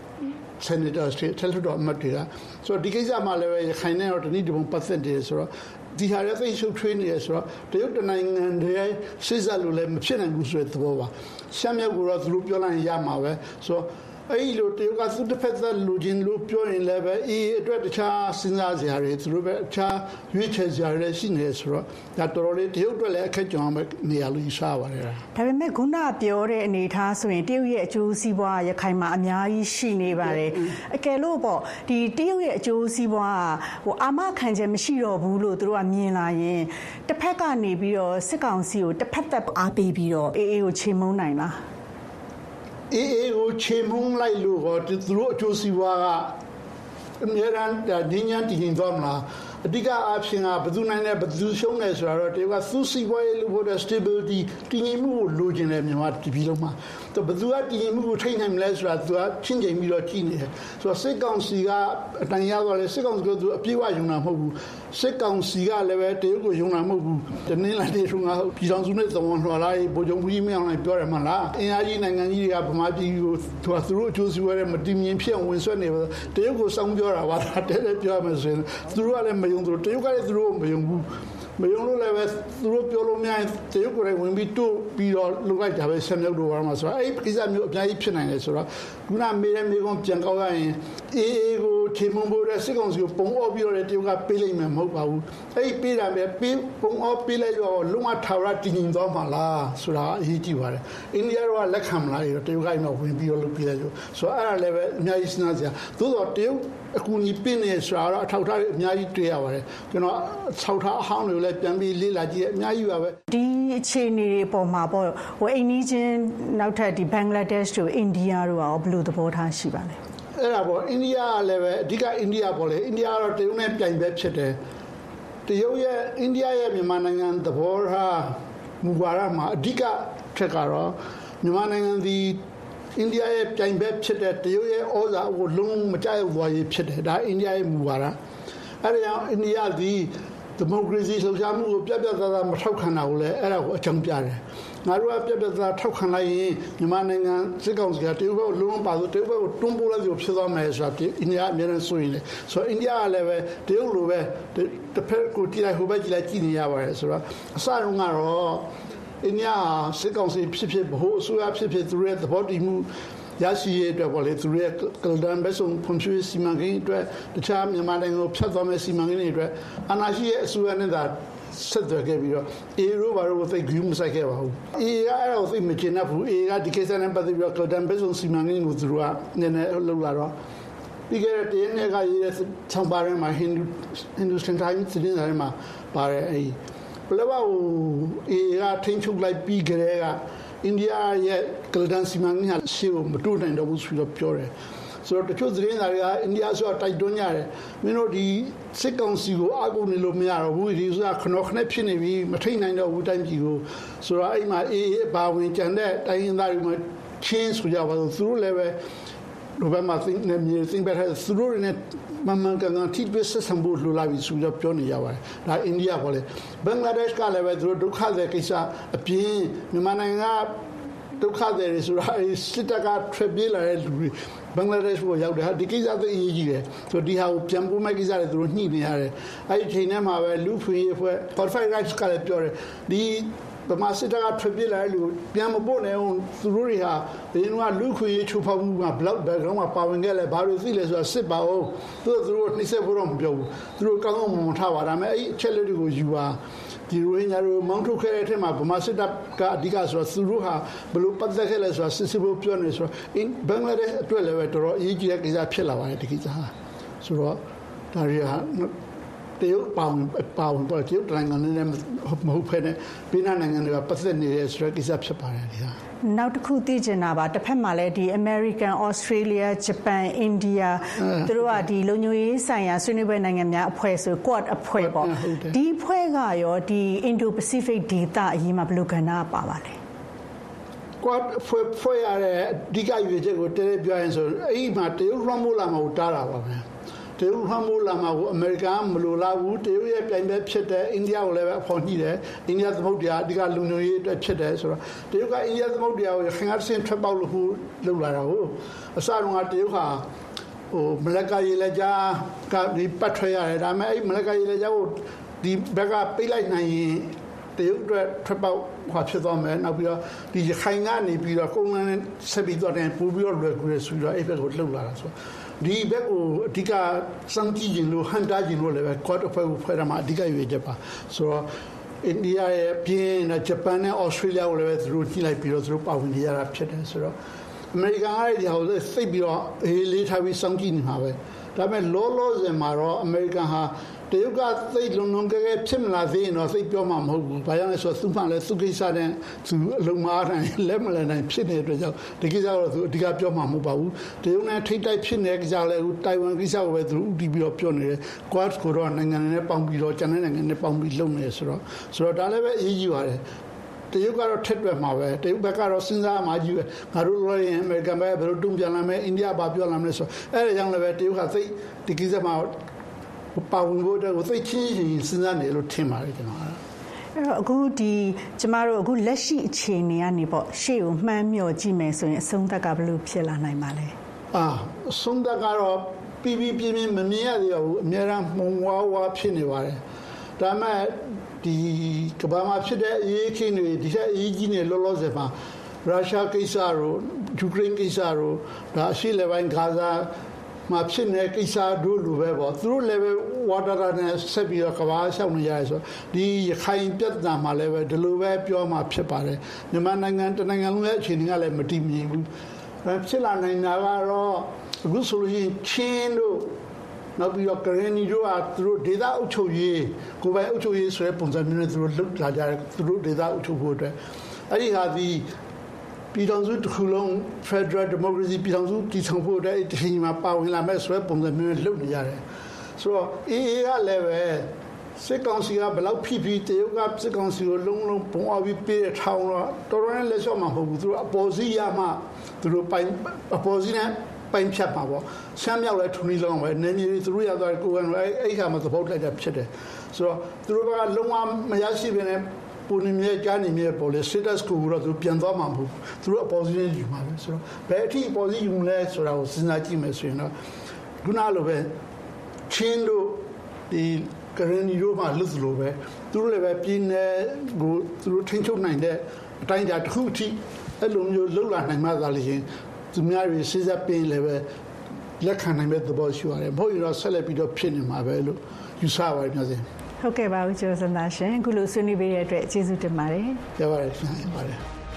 Senators တွေထက်ထတော့အမတ်တွေကဆိုတော့ဒီကိစ္စမှာလည်းပဲခိုင်နေတော့တနည်းတပုံပတ်သက်တယ်ဆိုတော့ဒီဟာရသိရှုပ်ထွေးနေရဆိုတော့တရုတ်တနိုင်ငံတည်းစစ်စပ်လို့လည်းမဖြစ်နိုင်ဘူးဆိုတဲ့သဘောပါရှမ်းမြောက်ကတော့သူတို့ပြောလိုက်ရမှာပဲဆိုတော့အဲ့လိုတရုတ်ကသူတစ်ဖက်သက်လူချင်းလို့ပြောရင်လည်းပဲအေးအတွက်တခြားစဉ်းစားစရာတွေသူတို့ပဲအခြားရွေးချယ်စရာတွေရှိနေဆိုတော့ဒါတော်တော်လေးတရုတ်အတွက်လည်းအခက်ကြုံရမယ့်နေရာလို့ယူဆပါတယ်ဒါပေမဲ့ခုနပြောတဲ့အနေအထားဆိုရင်တရုတ်ရဲ့အကျိုးစီးပွားရခိုင်မှာအများကြီးရှိနေပါတယ်အကယ်လို့ပေါ့ဒီတရုတ်ရဲ့အကျိုးစီးပွားအာမခံချက်မရှိတော့ဘူးလို့သူတို့ကမြင်လာရင်တစ်ဖက်ကနေပြီးတော့စစ်ကောင်စီကိုတစ်ဖက်သက်အားပေးပြီးတော့အေးအေးကိုချေမှုန်းနိုင်လားအေးအေးကိုချေမှုန်းလိုက်လို့တော့သူတို့အကျိုးစီးပွားကအများရန်ဒီညံတည်နေတော့မလားအဓိကအဖြစ်ကဘယ်သူနိုင်လဲဘယ်သူရှုံးလဲဆိုတော့တကယ်သူစီးပွားရေးလို့ဖို့တဲ့ stability တည်ငြိမ်မှုကိုလိုချင်တယ်မြန်မာပြည်လုံးမှာတော့ဘယ်သူကတည်ငြိမ်မှုကိုထိန်းနိုင်မလဲဆိုတာသူကချင်းချင်းပြီးတော့ကြည့်နေတယ်ဆိုတော့စစ်ကောင်စီကအတန်ရတော့လေစစ်ကောင်စီကသူအပြည့်အဝယုံတာမဟုတ်ဘူးစစ်ကောင်စီကလည်းပဲတရုတ်ကိုယုံတာမဟုတ်ဘူးတနင်္လာနေ့ကပြည်ထောင်စုနဲ့သဝန်တော်လာဗိုလ်ချုပ်ကြီးမင်းအောင်လှိုင်ပြောတယ်မှလားအင်အားကြီးနိုင်ငံကြီးတွေကဗမာပြည်ကိုသူတို့အကျိုးစီးပွားရေးမတည်မြင်ဖြစ်အောင်ဝင်ဆွဲနေပါတရုတ်ကိုစောင်းပြောတာပါတဲ့ပြောရမယ်ဆိုရင်သူတို့ကလည်းမယုံသူတို့တရုတ်ကလည်းသူတို့မယုံဘူးမယုံလို့လည်းပဲသူတို့ပြောလို့များတရုတ်ကိုလည်းဝင်ပြီးတို့ပြီးတော့လုပ်လိုက်တာပဲဆက်မြောက်တော့မှာဆိုတော့အဲ့ဒီကိစ္စမျိုးအများကြီးဖြစ်နိုင်တယ်ဆိုတော့ခုနမေးတဲ့မိကုန်းပြန်ကောက်ရရင်အေးအေးကိုထေမုံဖို့တဲ့စစ်ကောင်စီကိုပုံအော့ပြီးတော့တရုတ်ကပေးလိုက်မယ်မဟုတ်ပါဘူးအဲ့ဒီပေးတာပဲပေးပုံအော့ပေးလိုက်တော့လုံးဝထာဝရတည်ငြိမ်သွားမှာလားဆိုတာအရေးကြီးပါတယ်အိန္ဒိယကလက်ခံမလားတရုတ်ကအိမ်မှာဝင်ပြီးတော့လုပ်ပြလိုက်လို့ဆိုတော့အဲ့ဒါလည်းပဲအများကြီးစဉ်းစားစရာသို့တော့တရုတ်အခုညီပြင်းနေဆိုတာတော့အထောက်ထားအများကြီးတွေ့ရပါတယ်ကျွန်တော်ဆောက်ထားအဟောင်းတွေလည်းပြန်ပြီးလေ့လာကြည့်ရအများကြီးပါပဲဒီအခြေအနေတွေပေါ်မှာပေါ့အိမ်နီးချင်းနောက်ထပ်ဒီဘင်္ဂလားဒေ့ရှ်တို့အိန္ဒိယတို့ရောဘယ်လိုသဘောထားရှိပါလဲအဲ့ဒါပေါ့အိန္ဒိယကလည်းပဲအဓိကအိန္ဒိယပေါ့လေအိန္ဒိယကတော့တရုတ်နဲ့ပြိုင်ဘက်ဖြစ်တယ်တရုတ်ရဲ့အိန္ဒိယရဲ့မြန်မာနိုင်ငံသဘောထားမူဝါဒမှာအဓိကထက်ကတော့မြန်မာနိုင်ငံဒီအိန္ဒိယရဲ့ပြိုင်ဘက်ဖြစ်တဲ့တရုတ်ရဲ့ဩဇာကိုလုံးမကြောက်သွားရေးဖြစ်တယ်ဒါအိန္ဒိယရဲ့မူဝါဒအဲ့ဒါကြောင့်အိန္ဒိယဒီဒီမိုကရေစီလှုပ်ရှားမှုကိုပြတ်ပြတ်သားသားမထောက်ခံတာကိုလည်းအဲ့ဒါကိုအကြောင်းပြတယ်ငါတို့ကပြတ်ပြတ်သားထောက်ခံလိုက်ရင်မြန်မာနိုင်ငံစစ်ကောင်စီကတရုတ်ဘက်ကိုလုံးဝပါဆိုတရုတ်ဘက်ကိုတွန်းပို့လိုက်လို့ဖြစ်သွားမယ်ဆိုတာအိန္ဒိယအများနဲ့ဆိုရင်လေဆိုတော့အိန္ဒိယကလည်းပဲတရုတ်လိုပဲတစ်ဖက်ကိုကြည့်လိုက်ဟိုဘက်ကြည့်လိုက်ကြည့်နေရပါတယ်ဆိုတော့အစတုန်းကတော့အိန္ဒိယစစ်ကောင်စီဖြစ်ဖြစ်ဘို့အစိုးရဖြစ်ဖြစ်သူတို့ရဲ့သဘောတူမှုရရှိရတဲ့ပေါ်လေသူရဲ့ကလဒန်ဘက်ဆုံးဖွံ့ဖြိုးရေးစီမံကိန်းအတွက်တခြားမြန်မာနိုင်ငံကိုဖျက်သွားမယ့်စီမံကိန်းတွေအတွက်အနာရှိရဲ့အစိုးရနဲ့သာဆက်သွယ်ခဲ့ပြီးတော့အေရိုဘာလို့သိဂရုမစိုက်ခဲ့ပါဘူးအေကအဲ့ဒါကိုသိမကျင်တတ်ဘူးအေကဒီကိစ္စနဲ့ပတ်သက်ပြီးတော့ကလဒန်ဘက်ဆုံးစီမံကိန်းကိုသူတို့ကနည်းနည်းလှုပ်လာတော့ပြီးခဲ့တဲ့တရက်နဲ့ကရေးတဲ့ဆောင်းပါးထဲမှာဟင်ဒူစတန်တိုင်းသတင်းစာထဲမှာပါတယ်အဲ့ဘလဘောအေကထိန်းချုပ်လိုက်ပြီးကြတဲ့ကအိန္ဒိယရဲ့ကလဒန်စီမံကိန်းဟာရှေ့ကိုမတိုးနိုင်တော့ဘူးဆိုတော့ပြောတယ်ဆိုတော့တချို့သတင်းစာတွေကအိန္ဒိယဆိုတိုက်တွန်းကြတယ်မင်းတို့ဒီစစ်ကောင်စီကိုအကူနေလို့မရတော့ဘူးဒီဆိုတာခဏခဏဖြစ်နေပြီမထိန်နိုင်တော့ဘူးတိုင်းပြည်ကိုဆိုတော့အဲ့မှာအေးဘာဝင်ကြံတဲ့တိုင်းရင်းသားတွေမှာချင်းဆိုကြပါတော့သူတို့လည်းပဲလိုပဲမှာသိနေမြေသိပဲသူတို့နဲ့မမှန်ကန်ထိပ်ပစ်ဆက်ဖို့လိုလာပြီဆိုတော့ပြောနေရပါတယ်ဒါအိန္ဒိယပေါ့လေဘင်္ဂလားဒေ့ရှ်ကလည်းပဲသူတို့ဒုက္ခသည်ကိစ္စအပြင်မြန်မာနိုင်ငံကဒုက္ခသည်တွေဆိုတာစစ်တပ်ကထွက်ပြေးလာတဲ့လူတွေဘင်္ဂလားဒေ့ရှ်ကိုရောက်တယ်ဟာဒီကိစ္စသိအရေးကြီးတယ်ဆိုဒီဟာကိုပြန်ပို့မဲ့ကိစ္စတွေသူတို့ညှိနေရတယ်အဲ့ဒီချိန်ထဲမှာပဲလူဖွေးဖွဲ့ Perfect Rights ကလည်းပြောတယ်ဒီဗမာစစ်တပ်ကထွက်ပြေးလာတဲ့လူပြန်မပို့နိုင်အောင်သူတို့တွေဟာဒီကလူခွေချိုးဖောက်မှုက block background မှာပါဝင်ခဲ့လဲဘာလို့သိလဲဆိုတာစစ်ပါအောင်သူတို့နှိစက်ဖို့တော့မပြောဘူးသူတို့ကောင်းကောင်းမွန်ထားပါဒါပေမဲ့အဲ့အချက်လက်တွေကိုယူပါဒီရိုဟင်ဂျာတို့မောင်းထုတ်ခဲ့တဲ့အထက်မှာဗမာစစ်တပ်ကအဓိကဆိုတော့သူတို့ဟာဘလို့ပတ်သက်ခဲ့လဲဆိုတာစစ်စစ်ဖို့ပြောနေဆိုတော့ဘင်္ဂလားဒေ့ရှ်အတွက်လည်းပဲတော်တော်အရေးကြီးတဲ့ကိစ္စဖြစ်လာပါတယ်ဒီကိစ္စဟာဆိုတော့ဒါရီဟာတရုတ်ပါဝင်ပေါ်တရုတ်နိုင်ငံနဲ့မဟုတ်ဖ ೇನೆ ပြည်나နိုင်ငံတွေကပတ်သက်နေတဲ့ဆိုတဲ့ကိစ္စဖြစ်ပါတယ်ဒီဟာနောက်တစ်ခုသိချင်တာပါတစ်ဖက်မှာလည်းဒီ American Australia Japan India သူတို့ကဒီလုံခြုံရေးဆိုင်ရာဆွေးနွေးပွဲနိုင်ငံများအဖွဲ့ဆို Quad အဖွဲ့ပေါ့ဒီအဖွဲ့ကရောဒီ Indo-Pacific ဒေသအရေးမှာဘယ်လိုကဏ္ဍပါပါလဲ Quad ဖွဲ့ရတဲ့အဓိကရွေးချက်ကိုတည်းပြောရင်ဆိုအဲ့ဒီမှာတရုတ်လွှမ်းမိုးလာမှာကိုတားတာပါပဲတရုတ်ဟမိုးလာမှာကိုအမေရိကန်မလိုလားဘူးတရုတ်ရဲ့ပြိုင်ဘက်ဖြစ်တဲ့အိန္ဒိယကိုလည်းပဲအဖော်ညှိတယ်အိန္ဒိယသမုဒ္ဒရာအဓိကလူမျိုးရေးအတွက်ဖြစ်တယ်ဆိုတော့တရုတ်ကအိန္ဒိယသမုဒ္ဒရာကိုခင်ဗျားစင်ထွက်ပေါက်လို့လုပ်လာတာကိုအစတုန်းကတရုတ်ဟာမလကရေလက်ကြားကဒီပတ်ထွက်ရတယ်ဒါပေမဲ့အဲ့မလကရေလက်ကြားကိုဒီဘက်ကပိတ်လိုက်နိုင်ရင်တရုတ်အတွက်ထွက်ပေါက်ဟောဖြစ်သွားမယ်နောက်ပြီးတော့ဒီခိုင်ကနေပြီးတော့ကုန်းလန်းနဲ့ဆက်ပြီးတော့တင်ပို့ပြီးတော့လွယ်ကူရဆိုတော့အဲ့ဘက်ကိုလှုပ်လာတာဆိုဒီဘက်ကိုအဓိကစံကြည့်ခြင်းလို့ဟန်တာခြင်းလို့လည်းပဲ quad အဖွဲ့ကိုဖွဲ့ရမှာအဓိကရွေးချက်ပါဆိုတော့အိန္ဒိယရဲ့ပြင်နဲ့ဂျပန်နဲ့ဩစတြေးလျကိုလည်းပဲသူတို့ကြည့်လိုက်ပြီးတော့သူတို့ပါဝင်နေရတာဖြစ်တယ်ဆိုတော့အမေရိကန်ကလည်းဒီဟာကိုသိပြီးတော့လေးထားပြီးစောင့်ကြည့်နေတာပဲဒါပေမဲ့လောဆယ်မှာတော့အမေရိကန်ဟာတရုတ်ကသိလုံကဲဖြစ်မလာသေးရင်တော့သိပြောမှာမဟုတ်ဘူးဘာကြောင့်လဲဆိုတော့သူမှလည်းသူကိစ္စနဲ့သူအလုံးမအားနိုင်လက်မလည်နိုင်ဖြစ်နေတဲ့အတွက်ကြောင့်ဒီကိစ္စကတော့သူအဓိကပြောမှာမဟုတ်ပါဘူးတရုတ်နဲ့ထိတ်တိုက်ဖြစ်နေတဲ့ကိစ္စလည်းတိုင်ဝမ်ကိစ္စကိုပဲသူဥတီပြီးတော့ပြောနေတယ် Quad ကိုတော့နိုင်ငံတွေနဲ့ပေါင်းပြီးတော့ကျန်တဲ့နိုင်ငံတွေနဲ့ပေါင်းပြီးလုပ်နေတယ်ဆိုတော့ဒါလည်းပဲအရေးကြီးပါတယ်တရုတ်ကတော့ထက်တွက်မှာပဲတရုတ်ဘက်ကတော့စဉ်းစားမှကြီးပဲငါတို့လည်းအမေရိကန်ဘက်ဘယ်လိုတုံ့ပြန်လာမလဲအိန္ဒိယဘာပြောလာမလဲဆိုအဲ့ဒါကြောင့်လည်းပဲတရုတ်ကသိဒီကိစ္စမှာပါဝင်ဖို့တော့သိချင်းစဉ်းစားနေလို့ထင်ပါတယ်ကျွန်တော်အဲ့တော့အခုကျမတို့အခုလက်ရှိအခြေအနေကနေပေါ့ရှေ့ကိုမှန်းမျှော်ကြည့်မယ်ဆိုရင်အဆုံးသက်ကဘယ်လိုဖြစ်လာနိုင်ပါလဲအဆုံးသက်ကတော့ပြင်းမမြင်ရသေးဘူးအများအားမှုံဝါဖြစ်နေပါတယ်ဒါမှဒီကဘာမှာဖြစ်တဲ့အရေးခင်းတွေဒီဆက်အရေးကြီးနေလောဆယ်မှာရုရှားကိစ္စတို့ယူကရိန်းကိစ္စတို့ဒါအရှေ့လက်ပိုင်းဂါဇာမှာဖြစ်နေတဲ့ကိစ္စတို့လိုပဲပေါ့သူတို့လည်းပဲဝါတာတာနဲ့ဆက်ပြီးတော့ကဘာရှောက်နေရတယ်ဆိုဒီရခိုင်ပြဿနာမှာလည်းပဲဒီလိုပဲပြောမှဖြစ်ပါတယ်မြန်မာနိုင်ငံတနိုင်ငံလုံးရဲ့အခြေအနေကလည်းမတည်မြဲဘူးဖြစ်လာနိုင်တာကတော့အခုဆိုရင်ချင်းတို့နောက်ပြီးတော့ကရင်နီတို့ကသူတို့ဒေသအုပ်ချုပ်ရေးကိုယ်ပိုင်အုပ်ချုပ်ရေးဆိုတဲ့ပုံစံမျိုးနဲ့သူတို့လှုပ်လာကြတယ်သူတို့ဒေသအုပ်ချုပ်ဖို့အတွက်အဲ့ဒီဟာဒီပြည်ထောင်စုတစ်ခုလုံး Federal Democracy ပြည်ထောင်စုတည်ထောင်ဖို့အတွက်ဒီချိန်မှာပါဝင်လာမဲ့ဆိုတဲ့ပုံစံမျိုးနဲ့လှုပ်နေရတယ်ဆိုတော့အေးကလည်းပဲစစ်ကောင်စီကဘယ်လောက်ဖိတရုတ်ကစစ်ကောင်စီကိုလုံးပုံအောင်ပြီးပေးတဲ့ထောင်တော့တော်တော်နဲ့လက်လျှော့မှာမဟုတ်ဘူးသူတို့အပေါ်စီးရမှသူတို့ပိုင်အပေါ်စီးနဲ့ပိုင်ဖြတ်ပါပေါ့ဆမ်းမြောက်လဲထူနီလုံးပဲနေမြေသူတို့ရသွားကိုယ်ကအဲ့ခါမှာသဘောလိုက်တာဖြစ်တယ်ဆိုတော့သူတို့ကလုံးဝမရရှိဘဲနဲ့ပူနေမြေကြားနေမြေပေါ်လေ status ကိုတော့သူပြန်သွားမှာမဟုတ်သူတို့ opposition ယူမှာပဲဆိုတော့ဘယ်အထိ opposition ယူလဲဆိုတာကိုစဉ်းစားကြည့်မယ်ဆိုရင်တော့ခုနလိုပဲချင်းတို့ဒီကရင်နီတို့မှလွတ်လို့ပဲသူတို့လည်းပဲပြည်နယ်ကိုသူတို့ထိန်းချုပ်နိုင်တဲ့အတိုင်းအတာတစ်ခုအထိအဲ့လိုမျိုးလှုပ်လာနိုင်မှသာလေရှင်သူများတွေစဉ်းစားပြီးလည်းပဲလက်ခံနိုင်မဲ့သဘောရှိရတယ်ဘို့ရတော့ဆက်လက်ပြီးတော့ဖြစ်နေမှာပဲလို့ယူဆပါတယ်ပြောစင်ဟုတ်ကဲ့ပါဦးကျော်စံသာရှင်အခုလိုဆွေးနွေးပေးတဲ့အတွက်ကျေးဇူးတင်ပါတယ်ရပါတယ်ရှင်ပါတယ်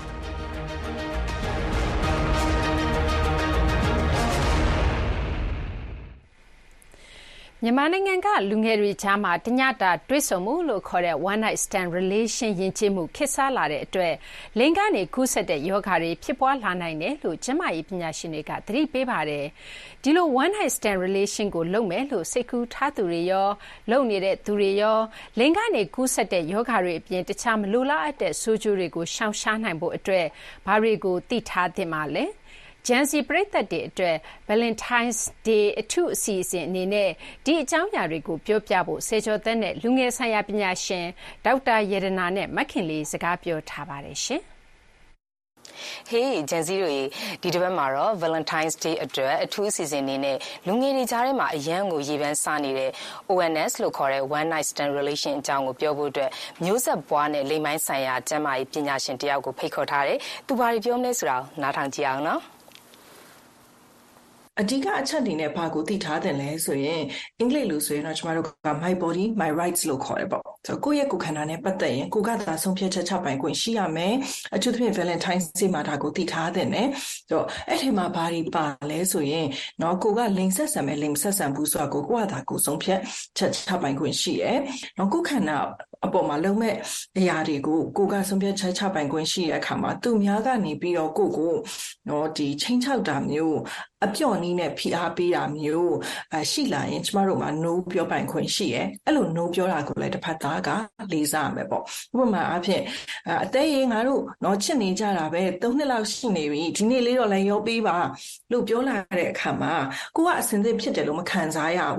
မြန်မာနိုင်ငံကလူငယ်တွေကြားမှာတညတာတွေ့ဆုံမှုလို့ခေါ်တဲ့ one night stand relation ယဉ်ကျေးမှုခေတ်စားလာတဲ့အတွက်လိင်ကနေကူးစက်တဲ့ရောဂါတွေဖြစ်ပွားလာနိုင်တယ်လို့ကျန်းမာရေးပညာရှင်တွေကသတိပေးပါတယ်။ဒီလို one night stand relation ကိုလုပ်မယ်လို့စိတ်ကူးထားသူတွေရောလုပ်နေတဲ့သူတွေရောလိင်ကနေကူးစက်တဲ့ရောဂါတွေအပြင်တခြားမလိုလားအပ်တဲ့ဆိုးကျိုးတွေကိုရှောင်ရှားနိုင်ဖို့အတွက်ဘာတွေကိုသိထားသင့်ပါလဲ။ဂျန်စီပရိသတ်တွေအတွက် Valentine's Day အထူးအစီအစဉ်အနေနဲ့ဒီအကြောင်းအရာတွေကိုပြောပြဖို့စေကျော်သက်နဲ့လူငယ်ဆိုင်ရာပညာရှင်ဒေါက်တာရတနာနဲ့မခင်လေးစကားပြောထားပါတယ်ရှင်။ဟေးဂျန်စီတို့ဒီတစ်ပတ်မှာတော့ Valentine's Day အတွက်အထူးအစီအစဉ်အနေနဲ့လူငယ်တွေကြားထဲမှာအရန်ကိုရေပန်းစားနေတဲ့ ONS လို့ခေါ်တဲ့ one night stand relation အကြောင်းကိုပြောဖို့အတွက်မျိုးဆက်ပွားနဲ့လိင်ပိုင်းဆိုင်ရာကျန်းမာရေးပညာရှင်တယောက်ကိုဖိတ်ခေါ်ထားတယ်။သူဘာတွေပြောမလဲဆိုတာနားထောင်ကြည့်အောင်နော်။အဓိကအချက်အနေနဲ့ဘာကိုသိထားတယ်လဲဆိုရင်အင်္ဂလိပ်လိုဆိုရင်တော့ကျမတို့က my body my rights လို့ခေါ်တယ်ပေါ့ဆိုတော့ကိုယ့်ရဲ့ကိုယ်ခန္ဓာနဲ့ပတ်သက်ရင်ကိုယ်ကသာဆုံးဖြတ်ချက်ချပိုင်ခွင့်ရှိရမယ်အထူးသဖြင့် Valentine's Day မှာဒါကိုသိထားတယ်နဲ့ဆိုတော့အဲ့ဒီမှာဘာတွေပါလဲဆိုရင်နော်ကိုကလိင်ဆက်ဆံမယ်လိင်ဆက်ဆံဘူးဆိုတာကိုကသာကိုဆုံးဖြတ်ချက်ချပိုင်ခွင့်ရှိရယ်နော်ကိုယ်ခန္ဓာအပေါ်မှာလုံးမဲ့အရာတွေကိုကိုကဆုံးဖြတ်ချက်ချပိုင်ခွင့်ရှိတဲ့အခါမှာသူများကနေပြီးတော့ကိုနော်ဒီချင်းချောက်တာမျိုးအပြော့နည်းနဲ့ဖိအားပေးတာမျိုးရှိလာရင်ကျမတို့မှာ no ပြောပိုင်ခွင့်ရှိရယ်အဲ့လို no ပြောတာကိုလည်းတစ်ဖက်သားကလေးစားရမယ်ပေါ့ဥပမာအဖြစ်အသေးရင်ငါတို့တော့ချစ်နေကြတာပဲ3နှစ်လောက်ရှိနေပြီဒီနေ့လေးတော့လည်းရောပေးပါလို့ပြောလာတဲ့အခါမှာကိုကအစင်သစ်ဖြစ်တယ်လို့မခံစားရဘူး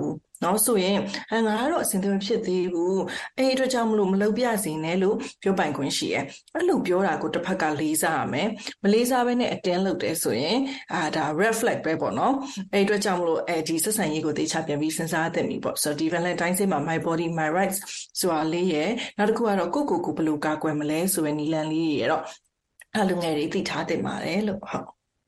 နော်ဆိုရင်ငါကတော့အစင်သမဖြစ်သေးဘူးအဲ့အတွက်ကြောင့်မလုပ်ပြစေနဲ့လို့ပြောပိုင်ခွင့်ရှိရဲ့အဲ့လိုပြောတာကိုတစ်ဖက်ကလေးစားရမယ်မလေးစားဘဲနဲ့အတင်းလုပ်တယ်ဆိုရင်ဒါ red flag ပဲပေါ့နော်အဲ့အတွက်ကြောင့်ဒီဆက်ဆံရေးကိုတေချာပြန်ပြီးစဉ်းစားသင့်ပြီပေါ့ဆိုတော့ဒီ Valentine Day မှာ my body my rights ဆိုတာလေးရဲ့နောက်တစ်ခုကတော့ကိုဘယ်လိုကာကွယ်မလဲဆိုတဲ့နည်းလမ်းလေးရဲ့တော့လူငယ်တွေသိထားသင့်ပါတယ်လို့ဟုတ်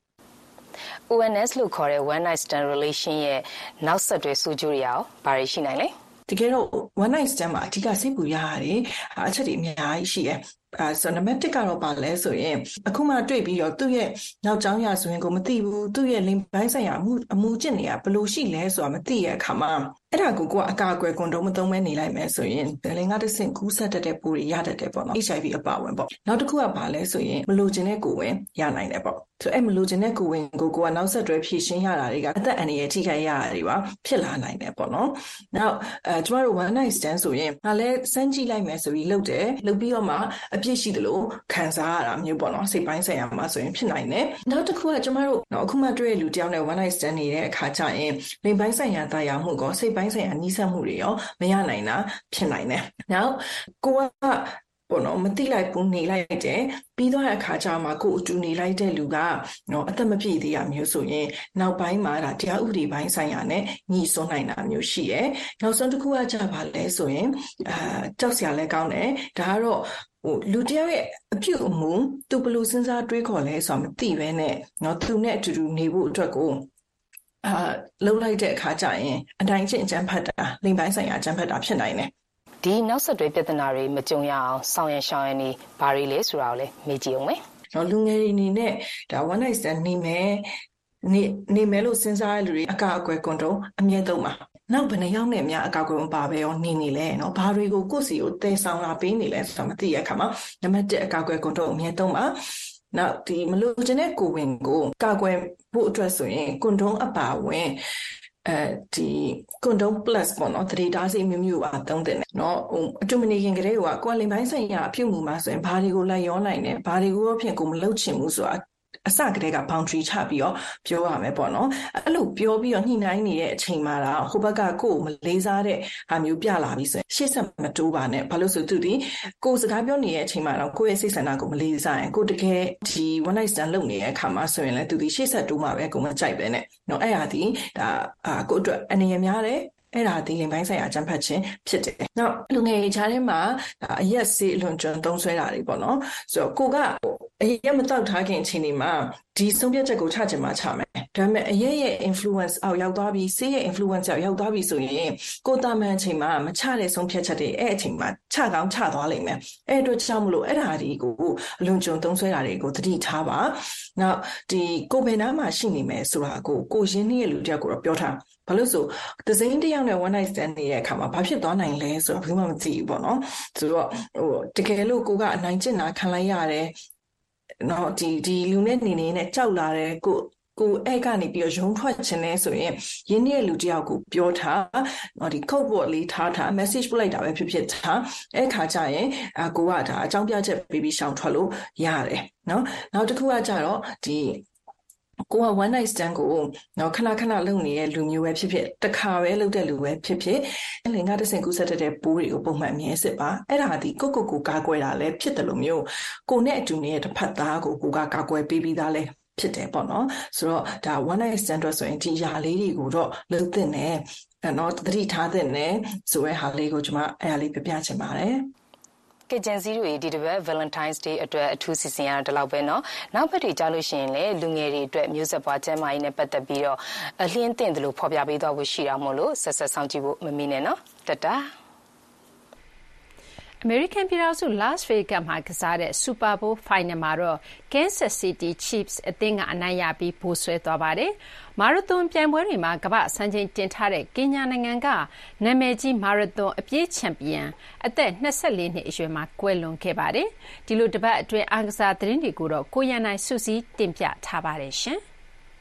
ONS လို့ခေါ်တဲ့ one night stand relation ရဲ့နောက်ဆက်တွဲဆိုးကျိုးတွေရောဘာတွေရှိနိုင်လဲတကယ်တော့ one night stand မှာအဓိကစိတ်ပူရရတယ်အချက်တွေအများကြီးရှိရဲ့ဆိုနံပါတ်1ကတော့ပါလဲဆိုရင်အခုမှတွေ့ပြီးတော့သူ့ရဲ့နောက်ကြောင်းရဆိုရင်ကိုမသိဘူးသူ့ရဲ့လိမ်ပိုင်းဆိုင်ရာအမှုကျင့်နေတာဘယ်လိုရှိလဲဆိုတာမသိရဲ့အခါမှာအဲ့ဒါကိုကအကာအကွယ်ကွန်ဒုံးမသုံးမဲနေလိုက်မယ်ဆိုရင်လင်္ကာတစ်ဆင့်ကူးဆက်တတ်တဲ့ပိုးတွေရတတ်တယ်ပေါ့နော် HIV အပါဝင်ပေါ့နောက်တစ်ခုကပါလဲဆိုရင်မလိုချင်တဲ့ကိုယ်ဝင်ရနိုင်တယ်ပေါ့ဆိုအဲ့မလိုချင်တဲ့ကိုယ်ဝင်ကိုကနောက်ဆက်တွဲဖြည့်ရှင်းရတာတွေကအသက်အန္တရာယ်ထိခိုက်ရတာတွေပါဖြစ်လာနိုင်တယ်ပေါ့နော်နောက်ကျမတို့ one night stand ဆိုရင်ငါလဲစမ်းကြည့်လိုက်မယ်ဆိုပြီးလုပ်ပြီးတော့မှအပြစ်ရှိတယ်လို့ခံစားရတာမျိုးပေါ့နော်စိတ်ပိုင်းဆိုင်ရာမှာဆိုရင်ဖြစ်နိုင်တယ်နောက်တစ်ခုကကျမတို့အခုမှတွေ့ရလူတယောက်နဲ့ one night stand နေတဲ့အခါကျရင်လိမ်ပိုင်းဆိုင်ရာတာယာမှုကောစိတ်ပိုင်းဆိုင်ရာနှီးစပ်မှုတွေရောမရနိုင်တာဖြစ်နိုင်တယ်နောက်ကိုကပေါ့နော်မတိလိုက်ဘူးနေလိုက်တယ်ပြီးတော့အခါကျမှကိုအတူနေလိုက်တဲ့လူကနော်အသက်မပြည့်သေးရမျိုးဆိုရင်နောက်ပိုင်းမှာဒါတရားဥပဒေပိုင်းဆိုင်ရာနဲ့ညှိစွန်းနိုင်တာမျိုးရှိရဲ့နောက်ဆုံးတစ်ခုကကြပါလဲဆိုရင်ကြောက်စရာလည်းကောင်းတယ်ဒါကတော့လူတယောက်ရဲ့အပြုအမူသူဘယ်လိုစဉ်းစားတွေးခေါ်လဲဆိုတာမသိဘဲနဲ့နော်သူနဲ့အတူတူနေဖို့အတွက်ကိုလှုပ်လိုက်တဲ့အခါကျရင်အတိုင်းချင်းအကြမ်းဖက်တာလိမ်ပိုင်းဆိုင်ရာအကြမ်းဖက်တာဖြစ်နိုင်တယ်ဒီနောက်ဆက်တွဲပြဿနာတွေမကြုံရအောင်ဆောင်ရန်ရှောင်ရန်နေဘာတွေလဲဆိုတာကိုလည်းမေးကြည့်အောင်မယ်နော်လူငယ်တွေအနေနဲ့ဒါ one night stand နေမယ်လို့စဉ်းစားရတဲ့လူတွေအကာအကွယ်ကွန်ဒုံးအမြဲသုံးပါနောက်ဘယ်နှယောက်နဲ့များအကာအကွယ်မပါပဲရောနေလဲနော်ဘာတွေကိုကိုယ့်စီကိုတည်ဆောင်လာပေးနေလဲဆိုတာမသိရခါမှာနံပါတ်1အကာအကွယ်ကွန်ဒုံးအမြဲသုံးပါနောက်ဒီမလို့ချင်တဲ့ကိုဝင်ကိုကာကွယ်ဖို့အတွက်ဆိုရင်ကွန်ဒုံးအပါဝင်ဒီကွန်ဒုံး plus ပေါ့နော်တတိတားစီမျိုးပါသုံးတယ်နော်အတူမနေခင်ကလေးကကိုယ်လိမ်ပိုင်းဆိုင်ရာအပြုတ်မှုမှာဆိုရင်ဘာတွေကိုလိုက်ရောနိုင်တယ်ဘာတွေကိုဖြင့်ကိုမလုပ်ချင်ဘူးဆိုတာအစကတည်းက boundary ချပြီးတော့ပြောရမယ်ပေါ့နော်အဲ့လိုပြောပြီးတော့ညှိနှိုင်းနေတဲ့အချိန်မှာတော့ဟိုဘက်ကကိုယ်မလေးစားတဲ့ဟာမျိုးပြလာပြီးဆိုရင်ရှေ့ဆက်မတိုးပါနဲ့ဘာလို့ဆိုသူဒီကိုယ်စကားပြောနေတဲ့အချိန်မှာတော့ကိုယ့်ရဲ့စိတ်ဆန္ဒကိုမလေးစားရင်ကိုယ်တကယ်ဒီ one night stand လုပ်နေတဲ့အခါမှာဆိုရင်လည်းသူဒီရှေ့ဆက်တိုးမှာပဲကိုယ်မကြိုက်ပဲနဲ့နော်အဲ့ဟာဒီဒါကိုယ့်အတွက်အနေရများတယ်အဲ့ဒါဒီလိမ်ပိုင်းဆိုင်ရာအကြမ်းဖက်ခြင်းဖြစ်တယ်။နောက်လူငယ်ခြားထဲမှာအရက်စေးအလွန်ကျွံသုံးဆွဲတာတွေပေါ့နော်။ဆိုတော့ကိုကအရက်မတောက်ထားခင်အချိန်ဒီမှာဒီဆုံးဖြတ်ချက်ကိုချချင်မှချမယ်။ဒါပေမဲ့အရက်ရဲ့ influence အောက်ရောက်သွားပြီးစေးရဲ့ influence အောက်ရောက်သွားပြီးဆိုရင်ကိုတာမန်အချိန်မှာမချတဲ့ဆုံးဖြတ်ချက်တွေအဲ့အချိန်မှာချကောင်းချသွားလိမ့်မယ်။အဲ့အတွက်ကြောင့်မလို့အဲ့ဒါတွေကိုအလွန်ကျွံသုံးဆွဲတာတွေကိုသတိထားပါ။နောက်ဒီကိုဘယ်နားမှာရှိနေမယ်ဆိုတာကိုရင်းနှီးရဲ့လူတယောက်ကိုတော့ပြောထားဘာလို့ဆိုသစိမ်းတယောက်နဲ့ one night stand နေတဲ့အခါမှာဘာဖြစ်သွားနိုင်လဲဆိုတော့ဘယ်မှမသိဘူးပေါ့နော်ဆိုတော့တကယ်လို့ကိုကအနိုင်ကျင့်တာခံလိုက်ရတယ်နော်ဒီလူနဲ့နေနဲ့ကြောက်လာတယ်ကိုအဲ့ကနေပြီးတော့ရုံထွက်ခြင်းလဲဆိုရင်ရင်းနှီးရဲ့လူတယောက်ကိုပြောထားနော်ဒီ code word လေးထား message ပို့လိုက်တာပဲဖြစ်ထားအဲ့ခါကျရင်ကိုကဒါအကြောင်းပြချက်ပေးပြီးရှောင်ထွက်လို့ရတယ်နော်နောက်တစ်ခုကကြတော့ဒီကိုက one night stand ကိုနော်ခဏလုပ်နေတဲ့လူမျိုးပဲဖြစ်တခါပဲလုပ်တဲ့လူပဲဖြစ်လင်္ကာတစ်ဆင့်ကူးဆက်တဲ့ပိုးတွေကိုပုံမှန်မြဲစစ်ပါအဲ့ဒါဒီကိုကာကွယ်တာလည်းဖြစ်တယ်လို့မျိုးကိုနဲ့အတူနေတဲ့တစ်ဖက်သားကိုကာကွယ်ပေးပြီးသားလဲဖြစ်တယ်ပေါ့နော်ဆိုတော့ဒါ one night stand ဆိုရင်ဒီຢာလေးတွေကိုတော့လုပ်သင့်တယ်နော်သတိထားသင့်တယ်ဆိုရဲဟာလေးကိုကျွန်မအဲ့ဒါလေးပြပြချင်ပါတယ်ကကြင်စီတွေဒီတစ်ပတ် Valentine's Day အတွက်အထူးစီစဉ်ရတာဒီလောက်ပဲเนาะနောက်ပတ်တွေကြားလို့ရှိရင်လည်းလူငယ်တွေအတွက်မျိုးဆက်ပွားကျန်းမာရေးနဲ့ပတ်သက်ပြီးတော့အလင်းသင့်တယ်လို့ဖော်ပြပေးသွားဖို့ရှိတာမို့လို့ဆက်ဆောင်ကြည့်ဖို့မမီနဲ့เนาะတတAmerican ပြည်ထောင်စု Las Vegas မှာကစားတဲ့ Super Bowl Final မှာတော့ Kansas City Chiefs အသင်းကအနိုင်ရပြီးဗိုလ်စွဲသွားပါတယ်။မာရသွန်ပြိုင်ပွဲတွေမှာကမ္ဘာ့စံချိန်တင်ထားတဲ့ကင်ညာနိုင်ငံကနာမည်ကြီးမာရသွန်အပြေးချန်ပီယံအသက်24နှစ်အရွယ်မှာကွယ်လွန်ခဲ့ပါတယ်။ဒီလိုတပတ်အတွင်းအားကစားသတင်းတွေကိုတော့ကိုရန်နိုင်စုစည်းတင်ပြထားပါတယ်ရှင်။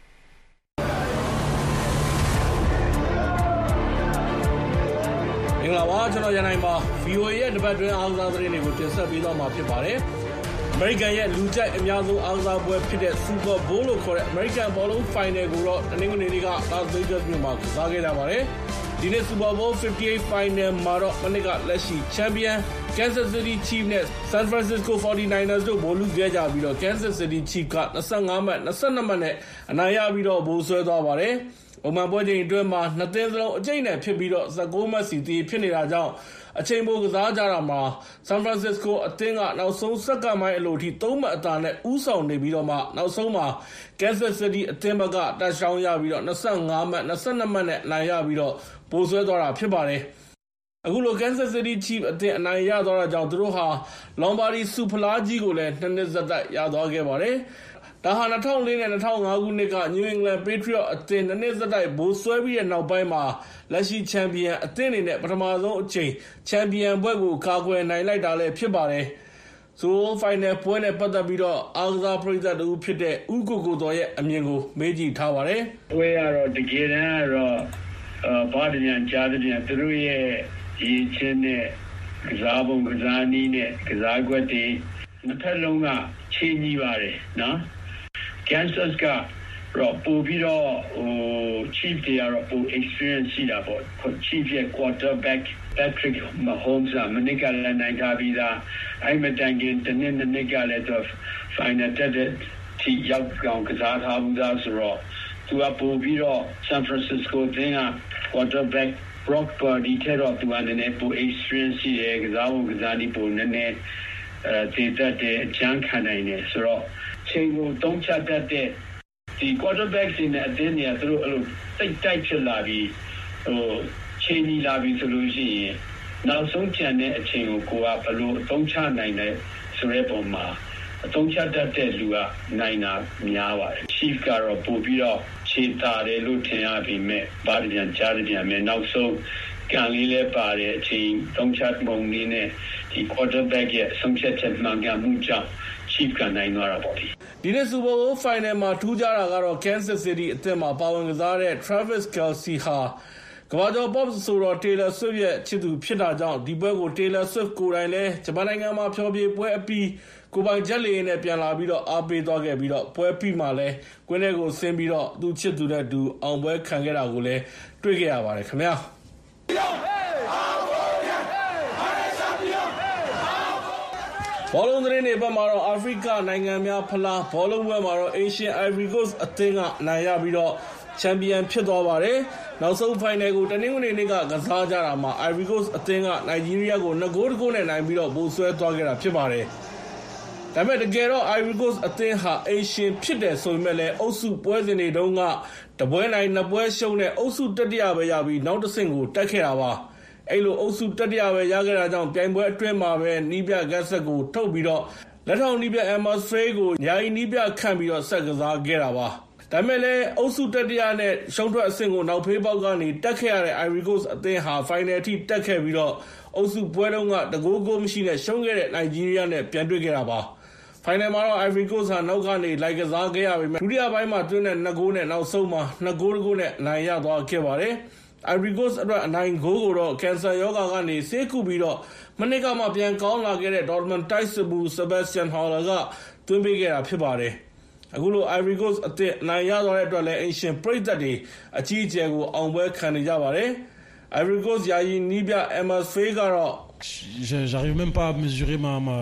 မင်္ဂလာပါကျွန်တော်ရန်နိုင်ပါ VOA ရဲ့တပတ်တွင်းအားကစားသတင်းတွေကိုတင်ဆက်ပေးသွားမှာဖြစ်ပါတယ်။ American ရဲ့လူကြိုက်အများဆုံးအားကစားပွဲဖြစ်တဲ့ Super Bowl လို့ခေါ်တဲ့ American ဘောလုံး Final ကိုတော့တနင်္ဂနွေနေ့က Las Vegas မြို့မှာကစားခဲ့ကြပါတယ်။ဒီနေ့ Super Bowl 58 Final မှာတော့မနစ်ကလက်ရှိချန်ပီယံ Kansas City Chiefs နဲ့ San Francisco 49ers တို့ဗိုလ်လုခဲ့ကြပြီးတော့ Kansas City Chiefs က25မှတ်22မှတ်နဲ့အနိုင်ရပြီးတော့ဗိုလ်ဆွဲသွားပါတယ်။ပုံမှန်ပွဲချိန်အတွင်းမှာနှစ်သင်းစလုံးအကျိတ်နဲ့ဖြစ်ပြီးတော့19မှတ်စီတီဖြစ်နေတာကြောင့်အချိန်ပိုကစားကြတာမှာ San Francisco အသင်းကနောက်ဆုံးစက္ကန့်ပိုင်းအလိုထိ3မှတ်အသာနဲ့ဦးဆောင်နေပြီးတော့မှနောက်ဆုံးမှာ Kansas City အသင်းဘက်ကတက်ရှောင်းရပြီးတော့25မှတ်22မှတ်နဲ့နိုင်ရပြီးတော့ဗိုလ်ဆွဲသွားတာဖြစ်ပါတယ်။အခုလို Kansas City Chiefs အသင်းအနိုင်ရသွားတာကြောင့်သူတို့ဟာ Lombardi ဆုဖလားကြီးကိုလည်း2နှစ်ဆက်တိုက်ရသွားခဲ့ပါတယ်။ဒါဟာ2004နဲ့2005ခုနှစ်က New England Patriots အသင်း2နှစ်ဆက်တိုက်ဗိုလ်ဆွဲပြီးတဲ့နောက်ပိုင်းမှာလက်ရှိချန်ပီယံအသင်းအနေနဲ့ပထမဆုံးအချိန်ချန်ပီယံဘွဲ့ကိုကာကွယ်နိုင်လိုက်တာလည်းဖြစ်ပါတယ်။ Super Bowl Final ပွဲနဲ့ပတ်သက်ပြီးတော့အားကစားပရိသတ်တူဖြစ်တဲ့ဦးကိုကိုတော်ရဲ့အမြင်ကိုမေးကြည့်ထားပါတယ်။ပွဲကတော့တကယ်တမ်းကတော့ဘာတည်းကြားတဲ့သူတို့ရဲ့ရည်ချင်းနဲ့ကစားပုံကစားနည်းနဲ့ကစားကွက်တွေနှစ်ဖက်လုံးကချင်းကြီးပါတယ်နော်။ Kansas ကတော့ပို့ပြီးတော့ Chief တွေကတော့ပို့ experience ရှိတာပေါ့ Chief ရဲ့ quarterback Patrick Mahomes မနစ်ကလည်းနိုင်ထားပြီးသားအဲ့မတိုင်ခင်တနေ့နှစ်ကလည်းသူ final တက်တဲ့ထိရောက်အောင်ကစားထားဘူးသားဆိုတော့သူကပို့ပြီးတော့ San Francisco သင်းက quarterback Brock Purdy ထဲတော့သူကနည်းနည်းပို experience ရှိတယ်ကစားဖို့ကစားနည်းပိုနည်းနည်းတည်တတ်တဲ့အချမ်းခံနိုင်တယ်ဆိုတော့ချိန်ကိုတုံးချတတ်တဲ့ဒီ quarterback တွေနဲ့အသင်းတွေကသူတို့အဲ့လိုတိတ်တိုက်ဖြစ်လာပြီးချိန်ကြီးလာပြီးဆိုလို့ရှိရင်နောက်ဆုံးကျန်တဲ့အချိန်ကိုကိုကဘယ်လိုအသုံးချနိုင်လဲဆိုတဲ့ပုံမှာအသုံးချတတ်တဲ့လူကနိုင်တာများပါတယ် Chief ကတော့ပို့ပြီးတော့ခြေတာတယ်လို့ထင်ရပေမဲ့ဘာတပြန်ကြားတယ်ပြန်မယ်နောက်ဆုံးကံလေးလည်းပါတယ်အချိန်သုံးချပုံလေးနဲ့ဒီ quarterback ရဲ့ဆုံးဖြတ်ချက်မှန်ကန်မှုကြောင့် Chief ကနိုင်သွားတာပေါ့ဒီနေ့ Super Bowl Final မှာထူးခြားတာကတော့ Kansas City အသင်းမှာပါဝင်ကစားတဲ့ Travis Kelce ဟာကမ္ဘာကျော် Pop ဆိုတော့ Taylor Swift ရဲ့ချစ်သူဖြစ်တာကြောင့်ဒီပွဲကို Taylor Swift ကိုယ်တိုင်လည်းဂျပန်နိုင်ငံမှာဖျော်ဖြေပွဲအပြီးကိုပိုင်ဂျက်လေနဲ့ပြန်လာပြီးတော့အားပေးသွားခဲ့ပြီးတော့ပွဲပြီးမှလည်းကွင်းထဲကိုဆင်းပြီးတော့သူချစ်သူနဲ့တူအောင်ပွဲခံခဲ့တာကိုလည်းတွေ့ခဲ့ရပါတယ်ခင်ဗျာဘောလုံးသတင်းတွေဘက်မှာတော့အာဖရိကနိုင်ငံများဖလားဘောလုံးပွဲမှာတော့ Asian Ivory Coast အသင်းကနိုင်ရပြီးတော့ချန်ပီယံဖြစ်သွားပါတယ်။နောက်ဆုံးဖိုင်နယ်ကိုတနင်္ဂနွေနေ့ကကစားကြတာမှာ Ivory Coast အသင်းကနိုင်ဂျီးရီးယားကို2-1နဲ့နိုင်ပြီးတော့ဗိုလ်ဆွဲသွားခဲ့တာဖြစ်ပါတယ်။ဒါပေမဲ့တကယ်တော့ Ivory Coast အသင်းဟာ Asian ဖြစ်တယ်ဆိုပေမဲ့လည်းအုပ်စုပွဲစဉ်တွေတုန်းကတပွဲနိုင်2ပွဲရှုံးတဲ့အုပ်စုတတိယပဲရပြီးနောက်တစ်ဆင့်ကိုတက်ခဲ့တာပါ။အဲ့လိုအုပ်စုတတိယပဲရခဲ့တာကြောင့်ပြိုင်ပွဲအတွင်းမှာပဲနီးပြဂတ်ဆက်ကိုထုတ်ပြီးတော့လက်ထောက်နီးပြ Emma Stray ကိုယာယီနီးပြခန့်ပြီးတော့ဆက်ကစားခဲ့တာပါဒါပေမဲ့လည်းအုပ်စုတတိယနဲ့ရှုံးထွက်အဆင့်ကိုနောက်ဖေးပေါက်ကနေတက်ခဲ့ရတဲ့ Ivory Coast အသင်းဟာ final ထိတက်ခဲ့ပြီးတော့အုပ်စုပွဲတုန်းကတကိုးကိုမရှိနဲ့ရှုံးခဲ့တဲ့နိုင်ဂျီးရီးယားနဲ့ပြန်တွေ့ခဲ့တာပါfinal မှာတော့ Ivory Coast ဟာနောက်ကနေလိုက်ကစားခဲ့ရပေမဲ့ဒုတိယပိုင်းမှာတွင်းတဲ့2ဂိုးနဲ့နောက်ဆုံးမှာ2-1နဲ့နိုင်ရသွားခဲ့ပါတယ်Ivory Coast အတွက်အနိုင်ဂိုးကိုတော့ကင်ဆာရောဂါကနေဆေးကုပြီးတော့မနစ်ကမှပြန်ကောင်းလာခဲ့တဲ့ Dortmund တိုက်စစ်မှု Sebastian Haller ကသွင်းပေးခဲ့တာဖြစ်ပါတယ်။အခုလို Ivory Coast အသင်းနိုင်ရသွားတဲ့အတွက်လည်း Asian ပရိသတ်တွေအကြီးအကျယ်ကိုအောင်ပွဲခံနေကြပါတယ်။ Ivory Coast ယာယီနီးပြ Emma Stray ကတော့ j'arrive même pas à mesurer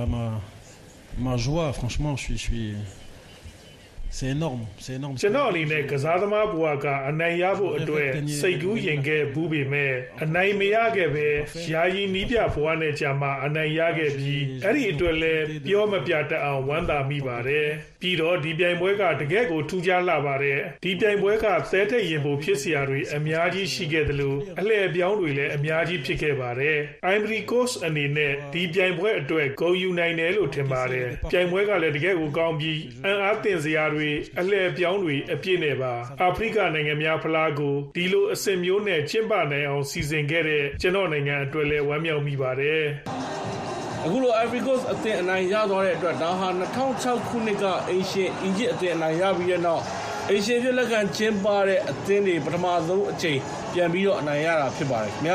ma joie franchement je suis c'est énorme ကျွန်တော်အနေနဲ့ကစားသမားဘဝကအနိုင်ရဖို့အတွက်စိတ်ကူးရင်ခဲ့ဘူးပေမဲ့အနိုင်မရခဲ့ပဲယာယီနီးပြဘဝနဲ့ကြာမှအနိုင်ရခဲ့ပြီးအဲ့ဒီအတွက်လည်းပြောမပြတတ်အောင်ဝမ်းသာမိပါတယ်ပြီးတော့ဒီပြိုင်ပွဲကတကယ့်ကိုထူးခြားလာပါတယ်ဒီပြိုင်ပွဲကသဲတဲ့ရင်ပုံဖြစ်စရာတွေအများကြီးရှိခဲ့တယ်လို့အလှည့်အပြောင်းတွေလည်းအများကြီးဖြစ်ခဲ့ပါတယ် Ivory Coast အနေနဲ့ဒီပြိုင်ပွဲအတွက်ဂုဏ်ယူနိုင်တယ်လို့ထင်ပါတယ်ပြိုင်ပွဲကလည်းတကယ့်ကိုကောင်းပြီးအံ့အားသင့်စရာတွေအလှည့်အပြောင်းတွေအပြည့်နဲ့ပါအာဖရိကနိုင်ငံများဖလားကိုဒီလိုအဆင့်မျိုးနဲ့ကျင်းပနိုင်အောင်စီစဉ်ခဲ့တဲ့ကျွန်တော်နိုင်ငံအတွက်လည်းဝမ်းမြောက်မိပါတယ်အခုလို Ivory Coast အသင်းအနိုင်ရသွားတဲ့အတွက်ဒါဟာ2006ခုနှစ်က Asian Egypt အသင်းအနိုင်ရပြီးတဲ့နောက် Asian ပြည်လက်ခံကျင်းပတဲ့အသင်းတွေပထမဆုံးအချိန်ပြန်ပြီးတော့အနိုင်ရတာဖြစ်ပါတယ်ခင်ဗျာ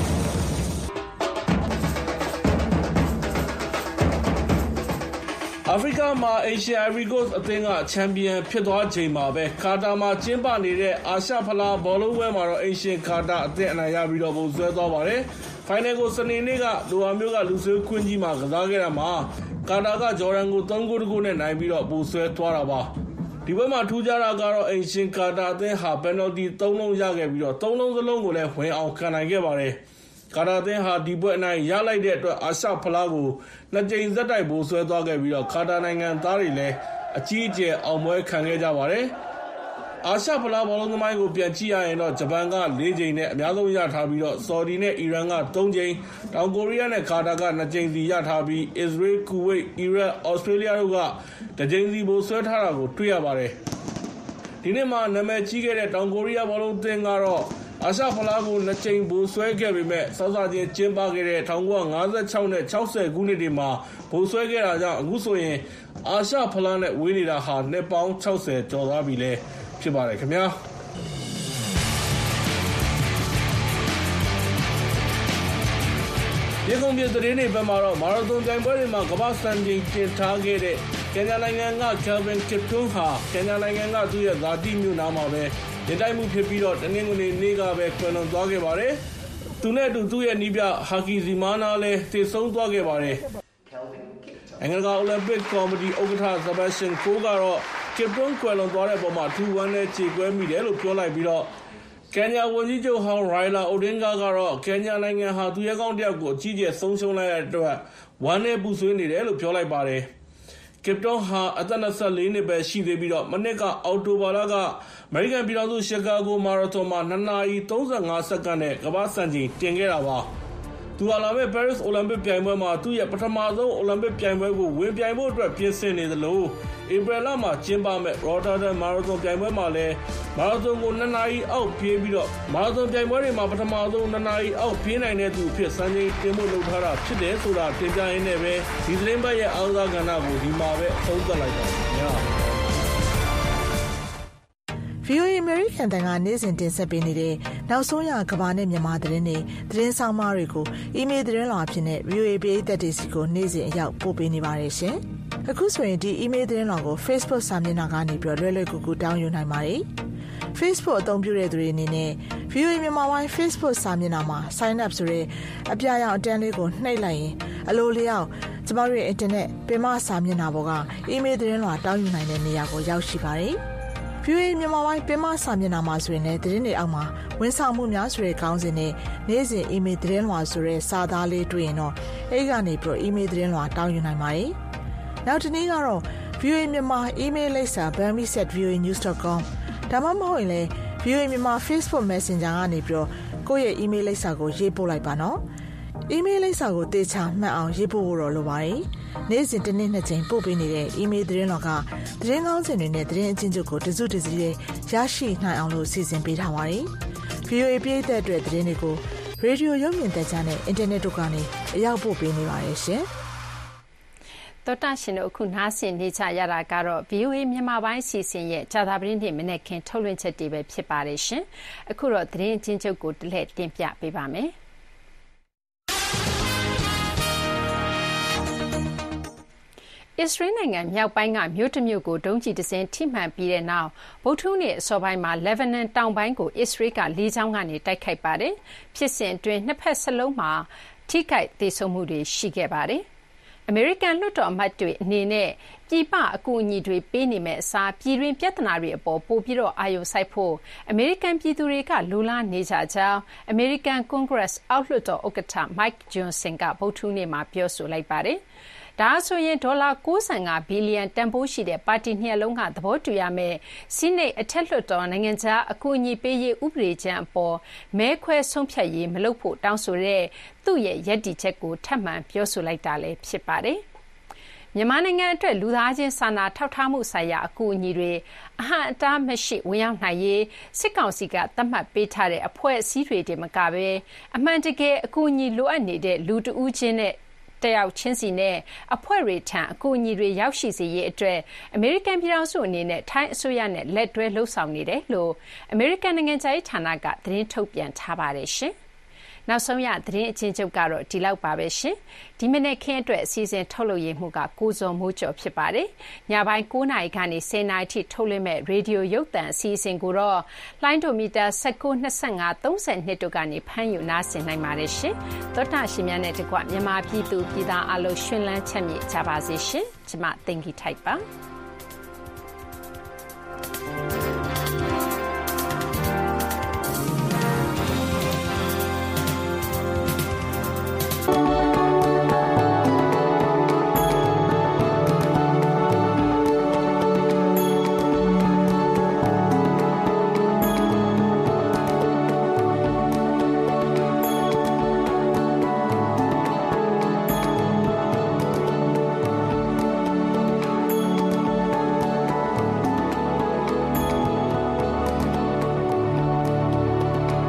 အာအာဖရိကမှာ Asian Ivory Coast အသင်းကချန်ပီယံဖြစ်သွားချိန်မှာပဲကာတာမှာကျင်းပနေတဲ့အာရှဖလားဘောလုံးပွဲမှာတော့အင်ရှင်ကာတာအသင်းအနိုင်ရပြီးတော့ပုံဆွဲသွားပါတယ်။ဖိုင်နယ်ကိုစနေနေ့ကဒိုဟာမြို့ကလူဆွေးခွင့်ကြီးမှာကစားခဲ့တာမှာကာတာကဂျော်ဒန်ကို3-1နဲ့နိုင်ပြီးတော့ပုံဆွဲသွားတာပါ။ဒီပွဲမှာထူးခြားတာကတော့အင်ရှင်ကာတာအသင်းဟာပယ်နယ်တီ3လုံးရခဲ့ပြီးတော့3လုံးစလုံးကိုလည်းဝင်အောင်ခံနိုင်ခဲ့ပါတယ်။ကာတာအသင်းဟာဒီပွဲအနိုင်ရလိုက်တဲ့အတွက်အာရှဖလားကို2ကြိမ်ဆက်တိုက်ပုံဆွဲသွားခဲ့ပြီးတော့ကာတာနိုင်ငံသားတွေလည်းအကြီးအကျယ်အောင်ပွဲခံခဲ့ကြပါတယ်။အာရှဖလားဘောလုံးသမိုင်းကိုပြန်ကြည့်ရရင်တော့ဂျပန်က4ကြိမ်နဲ့အများဆုံးရထားပြီးတော့ဆော်ဒီနဲ့အီရန်က3ကြိမ်တောင်ကိုရီးယားနဲ့ကာတာက2ကြိမ်စီရထားပြီးအစ္စရေးကူဝိတ်အီရတ်ဩစတြေးလျတို့က2ကြိမ်စီပုံဆွဲထားတာကိုတွေ့ရပါတယ်။ဒီနေ့မှာနာမည်ကြီးခဲ့တဲ့တောင်ကိုရီးယားဘောလုံးအသင်းကတော့အာရှဖလားကို2ကြိမ်ပုံဆွဲခဲ့ပေမဲ့စောစောချင်းကျင်းပခဲ့တဲ့1956နဲ့60ခုနှစ်တွေမှာပုံဆွဲခဲ့တာကြောင့်အခုဆိုရင်အာရှဖလားနဲ့ဝေးနေတာဟာနှစ်ပေါင်း60ကျော်သွားပြီလဲဖြစ်ပါတယ်ခင်ဗျာဒီကုန်းပြသတင်းတွေဘက်မှာတော့မာရသွန်ပြိုင်ပွဲတွေမှာကမ္ဘာ့စံချိန်တင်ထားခဲ့တဲ့ကင်ညာနိုင်ငံက Kelvin Kiptum ဟာကင်ညာနိုင်ငံကသူ့ရဲ့ဇာတိမြို့နားမှာပဲနေထိုင်မှုဖြစ်ပြီးတော့တနင်္ဂနွေနေ့ကပဲကွယ်လွန်သွားခဲ့ပါတယ်။သူနဲ့အတူသူ့ရဲ့နီးပြဟာကီဇီမာနာလည်းတည်ဆုံးသွားခဲ့ပါတယ်။အင်္ဂလန်အိုလံပစ်ကော်မတီဥက္ကဋ္ဌ Sebastian Coe ကတော့ Kiptum ကွယ်လွန်သွားတဲ့ပုံမှာထူဝမ်းနဲ့ကြေကွဲမိတယ်လို့ပြောလိုက်ပြီးတော့ကင်ညာဝန်ကြီးချုပ်ဟောင်း Raila Odinga ကတော့ကင်ညာနိုင်ငံဟာသူရဲကောင်းတစ်ယောက်ကိုအကြီးအကျယ်ဆုံးရှုံးလိုက်ရတဲ့အတွက်ဝမ်းနဲ့ပူဆွေးနေတယ်လို့ပြောလိုက်ပါတယ်။ Kiptum ဟာအသက်24နှစ်ပဲရှိသေးပြီးတော့မနှစ်ကအောက်တိုဘာလကအမေရိကန်ပြည်ထောင်စုရှီကာဂိုမာရသွန်မှာ2နာရီ35စက္ကန့်နဲ့ကမ္ဘာ့စံချိန်တင်ခဲ့တာပါ။သူဟာလာမယ့် Paris အိုလံပစ်ပြိုင်ပွဲမှာသူ့ရဲ့ပထမဆုံးအိုလံပစ်ပြိုင်ပွဲကိုဝင်ပြိုင်ဖို့အတွက်ပြင်ဆင်နေသလိုဧပြီလမှာကျင်းပမယ့် Rotterdam မာရသွန်ပြိုင်ပွဲမှာလည်းမာရသွန်ကို2နာရီအောက်ပြေးပြီးတော့မာရသွန်ပြိုင်ပွဲတွေမှာပထမဆုံး2နာရီအောက်ပြေးနိုင်တဲ့သူအဖြစ်စံချိန်တင်ဖို့လုပ်ထားတာဖြစ်တယ်ဆိုတာတင်ပြရင်းနဲ့ပဲဒီသတင်းပတ်ရဲ့အားကစားကဏ္ဍကိုဒီမှာပဲအဆုံးသတ်လိုက်ပါခင်ဗျာ VOA American တန်ကနေ့စဉ်တင်ဆက်ပေးနေတဲ့နောက်ဆုံးရကမ္ဘာနဲ့မြန်မာသတင်းဆောင်မတွေကိုအီးမေးလ်သတင်းလွှာအဖြစ်နဲ့ VOA ပြည်သက်တွေစီကိုနေ့စဉ်အရောက်ပို့ပေးနေပါတယ်ရှင်။အခုဆိုရင်ဒီအီးမေးလ်သတင်းလွှာကို Facebook စာမျက်နှာကနေပြီးလွယ်လွယ်ကူကူတောင်းယူနိုင်ပါတယ်။ Facebook အသုံးပြုတဲ့သူတွေအနေနဲ့ VOA မြန်မာပိုင်း Facebook စာမျက်နှာမှာ Sign up ဆိုတဲ့အပြာရောင်အတန်းလေးကိုနှိပ်လိုက်ရင်အလိုလျောက်ကျမတို့ရဲ့ Internet ပင်မစာမျက်နှာပေါ်ကအီးမေးလ်သတင်းလွှာတောင်းယူနိုင်တဲ့နေရာကိုရောက်ရှိပါတယ်။ VOA မြန်မာပိုင်းပင်မစာမျက်နှာမှာဆိုရင်လည်းသတင်းတွေအောက်မှာဝန်ဆောင်မှုများဆိုတဲ့ခေါင်းစဉ်နဲ့နေ့စဉ်အီးမေးလ်သတင်းလွှာဆိုတဲ့စာသားလေးတွေ့ရင်တော့အဲဒီကနေပြီးတော့အီးမေးလ်သတင်းလွှာတောင်းယူနိုင်ပါတယ်။နောက်တစ်နည်းကတော့ VOA မြန်မာအီးမေးလ်လိပ်စာ bami@voanews.com ဒါမှမဟုတ်ရင်လည်း VOA မြန်မာ Facebook Messenger ကနေပြီးတော့ကိုယ့်ရဲ့အီးမေးလ်လိပ်စာကိုရေးပို့လိုက်ပါနော်။အီးမေးလ်လိပ်စာကိုတေချာမှတ်အောင်ရေးပို့ဖို့တော့လိုပါတယ်။နေ့စဉ်တစ်နေ့2ကြိမ်ပို့ပေးနေတဲ့အီးမေးလ်သတင်းလွှာကသတင်းကောင်းစင်တွေနဲ့သတင်းအချင်းချုပ်ကိုတစုတစည်းလေးရရှိနိုင်အောင်လို့စီစဉ်ပေးထားပါတယ်။ VOA ပြည်သက်အတွက်သတင်းတွေကိုရေဒီယိုရုပ်မြင်သံကြားနဲ့အင်တာနက်တို့ကနေအရောက်ပို့ပေးနေပါတယ်ရှင်။တော်တာရှင်တို့အခုနားဆင်နေကြရတာကတော့ VOA မြန်မာပိုင်းစီစဉ်ရဲ့ကြာသပတေးနေ့မနေ့ခင်ထုတ်လွှင့်ချက်တွေပဲဖြစ်ပါတယ်ရှင်။အခုတော့သတင်းအချင်းချုပ်ကိုတလှည့်တင်ပြပေးပါမယ်။အစ္စရေးနိုင်ငံမြောက်ပိုင်းကမြို့တစ်မြို့ကိုဒုံးကျည်တစ်စင်းထိမှန်ပြီးတဲ့နောက်ဗုဒ္ဓဟူးနေ့အစောပိုင်းမှာလက်ဘနန်တောင်ပိုင်းကိုအစ္စရေးကလေကြောင်းကနေတိုက်ခိုက်ပါတယ်။ဖြစ်စဉ်အတွင်းနှစ်ဖက်စလုံးမှာထိခိုက်သေဆုံးမှုတွေရှိခဲ့ပါတယ်။အမေရိကန်လွှတ်တော်အမတ်တွေအနေနဲ့ပြည်ပအကူအညီတွေပေးနေမဲ့အစားပြည်တွင်းပြဿနာတွေအပေါ်ပိုပြီးတော့အာရုံစိုက်ဖို့အမေရိကန်ပြည်သူတွေကလိုလားနေကြကြောင်းအမေရိကန်ကွန်ဂရက်အောက်လွှတ်တော်ဥက္ကဋ္ဌ Mike Johnson ကဗုဒ္ဓဟူးနေ့မှာပြောဆိုလိုက်ပါတယ်။ဒါဆိုရင်ဒေါ်လာ65ဘီလီယံတန်ဖိုးရှိတဲ့ပါတီနှစ်ရပ်လုံးကသဘောတူရမယ့်ဆီနိတ်အထက်လွှတ်တော်နိုင်ငံခြားအကူအညီပေးရေးဥပဒေကြမ်းအပေါ်မဲခွဲဆုံးဖြတ်ရေးမလုပ်ဖို့တောင်းဆိုတဲ့သူ့ရဲ့ရည်တည်ချက်ကိုထပ်မံပြောဆိုလိုက်တာလည်းဖြစ်ပါတယ်။မြန်မာနိုင်ငံအတွက်လူသားချင်းစာနာထောက်ထားမှုဆိုင်ရာအကူအညီတွေအဟန့်အတားမရှိဝင်ရောက်နိုင်ရေးစစ်ကောင်စီကသတ်မှတ်ပေးထားတဲ့အဖွဲ့အစည်းတွေတည်းမကဘဲအမှန်တကယ်အကူအညီလိုအပ်နေတဲ့လူတဦးချင်းနဲ့တယောက်ချင်းစီနဲ့အဖွဲ့တွေထံအကူအညီတွေရောက်ရှိစေရေးအတွက်အမေရိကန်ပြည်ထောင်စုအနေနဲ့ထိုင်းအစိုးရနဲ့လက်တွဲလှုပ်ဆောင်နေတယ်လို့အမေရိကန်နိုင်ငံခြားရေးဌာနကသတင်းထုတ်ပြန်ထားပါတယ်ရှင်။နောက်ဆုံးရသတင်းအချင်းချုပ်ကတော့ဒီလောက်ပါပဲရှင်ဒီမနေ့ခင်းအတွက်အစီအစဉ်ထုတ်လွှင့်ရမှုကကိုဇော်မိုးကျော်ဖြစ်ပါတယ်ညပိုင်း9နာရီကနေ10နာရီထိထုတ်လွှင့်မဲ့ရေဒီယိုရုပ်သံအစီအစဉ်ကိုတော့လိုင်းဒိုမီတာ19 25 32တို့ကနေဖမ်းယူနားဆင်နိုင်ပါတယ်ရှင်သောတာရှင်များနဲ့တကွမြန်မာပြည်သူပြည်သားအလုံးရှင်လန်းချက်မြေကြပါစေရှင်ကျွန်မတင်ကြီးထိုက်ပါ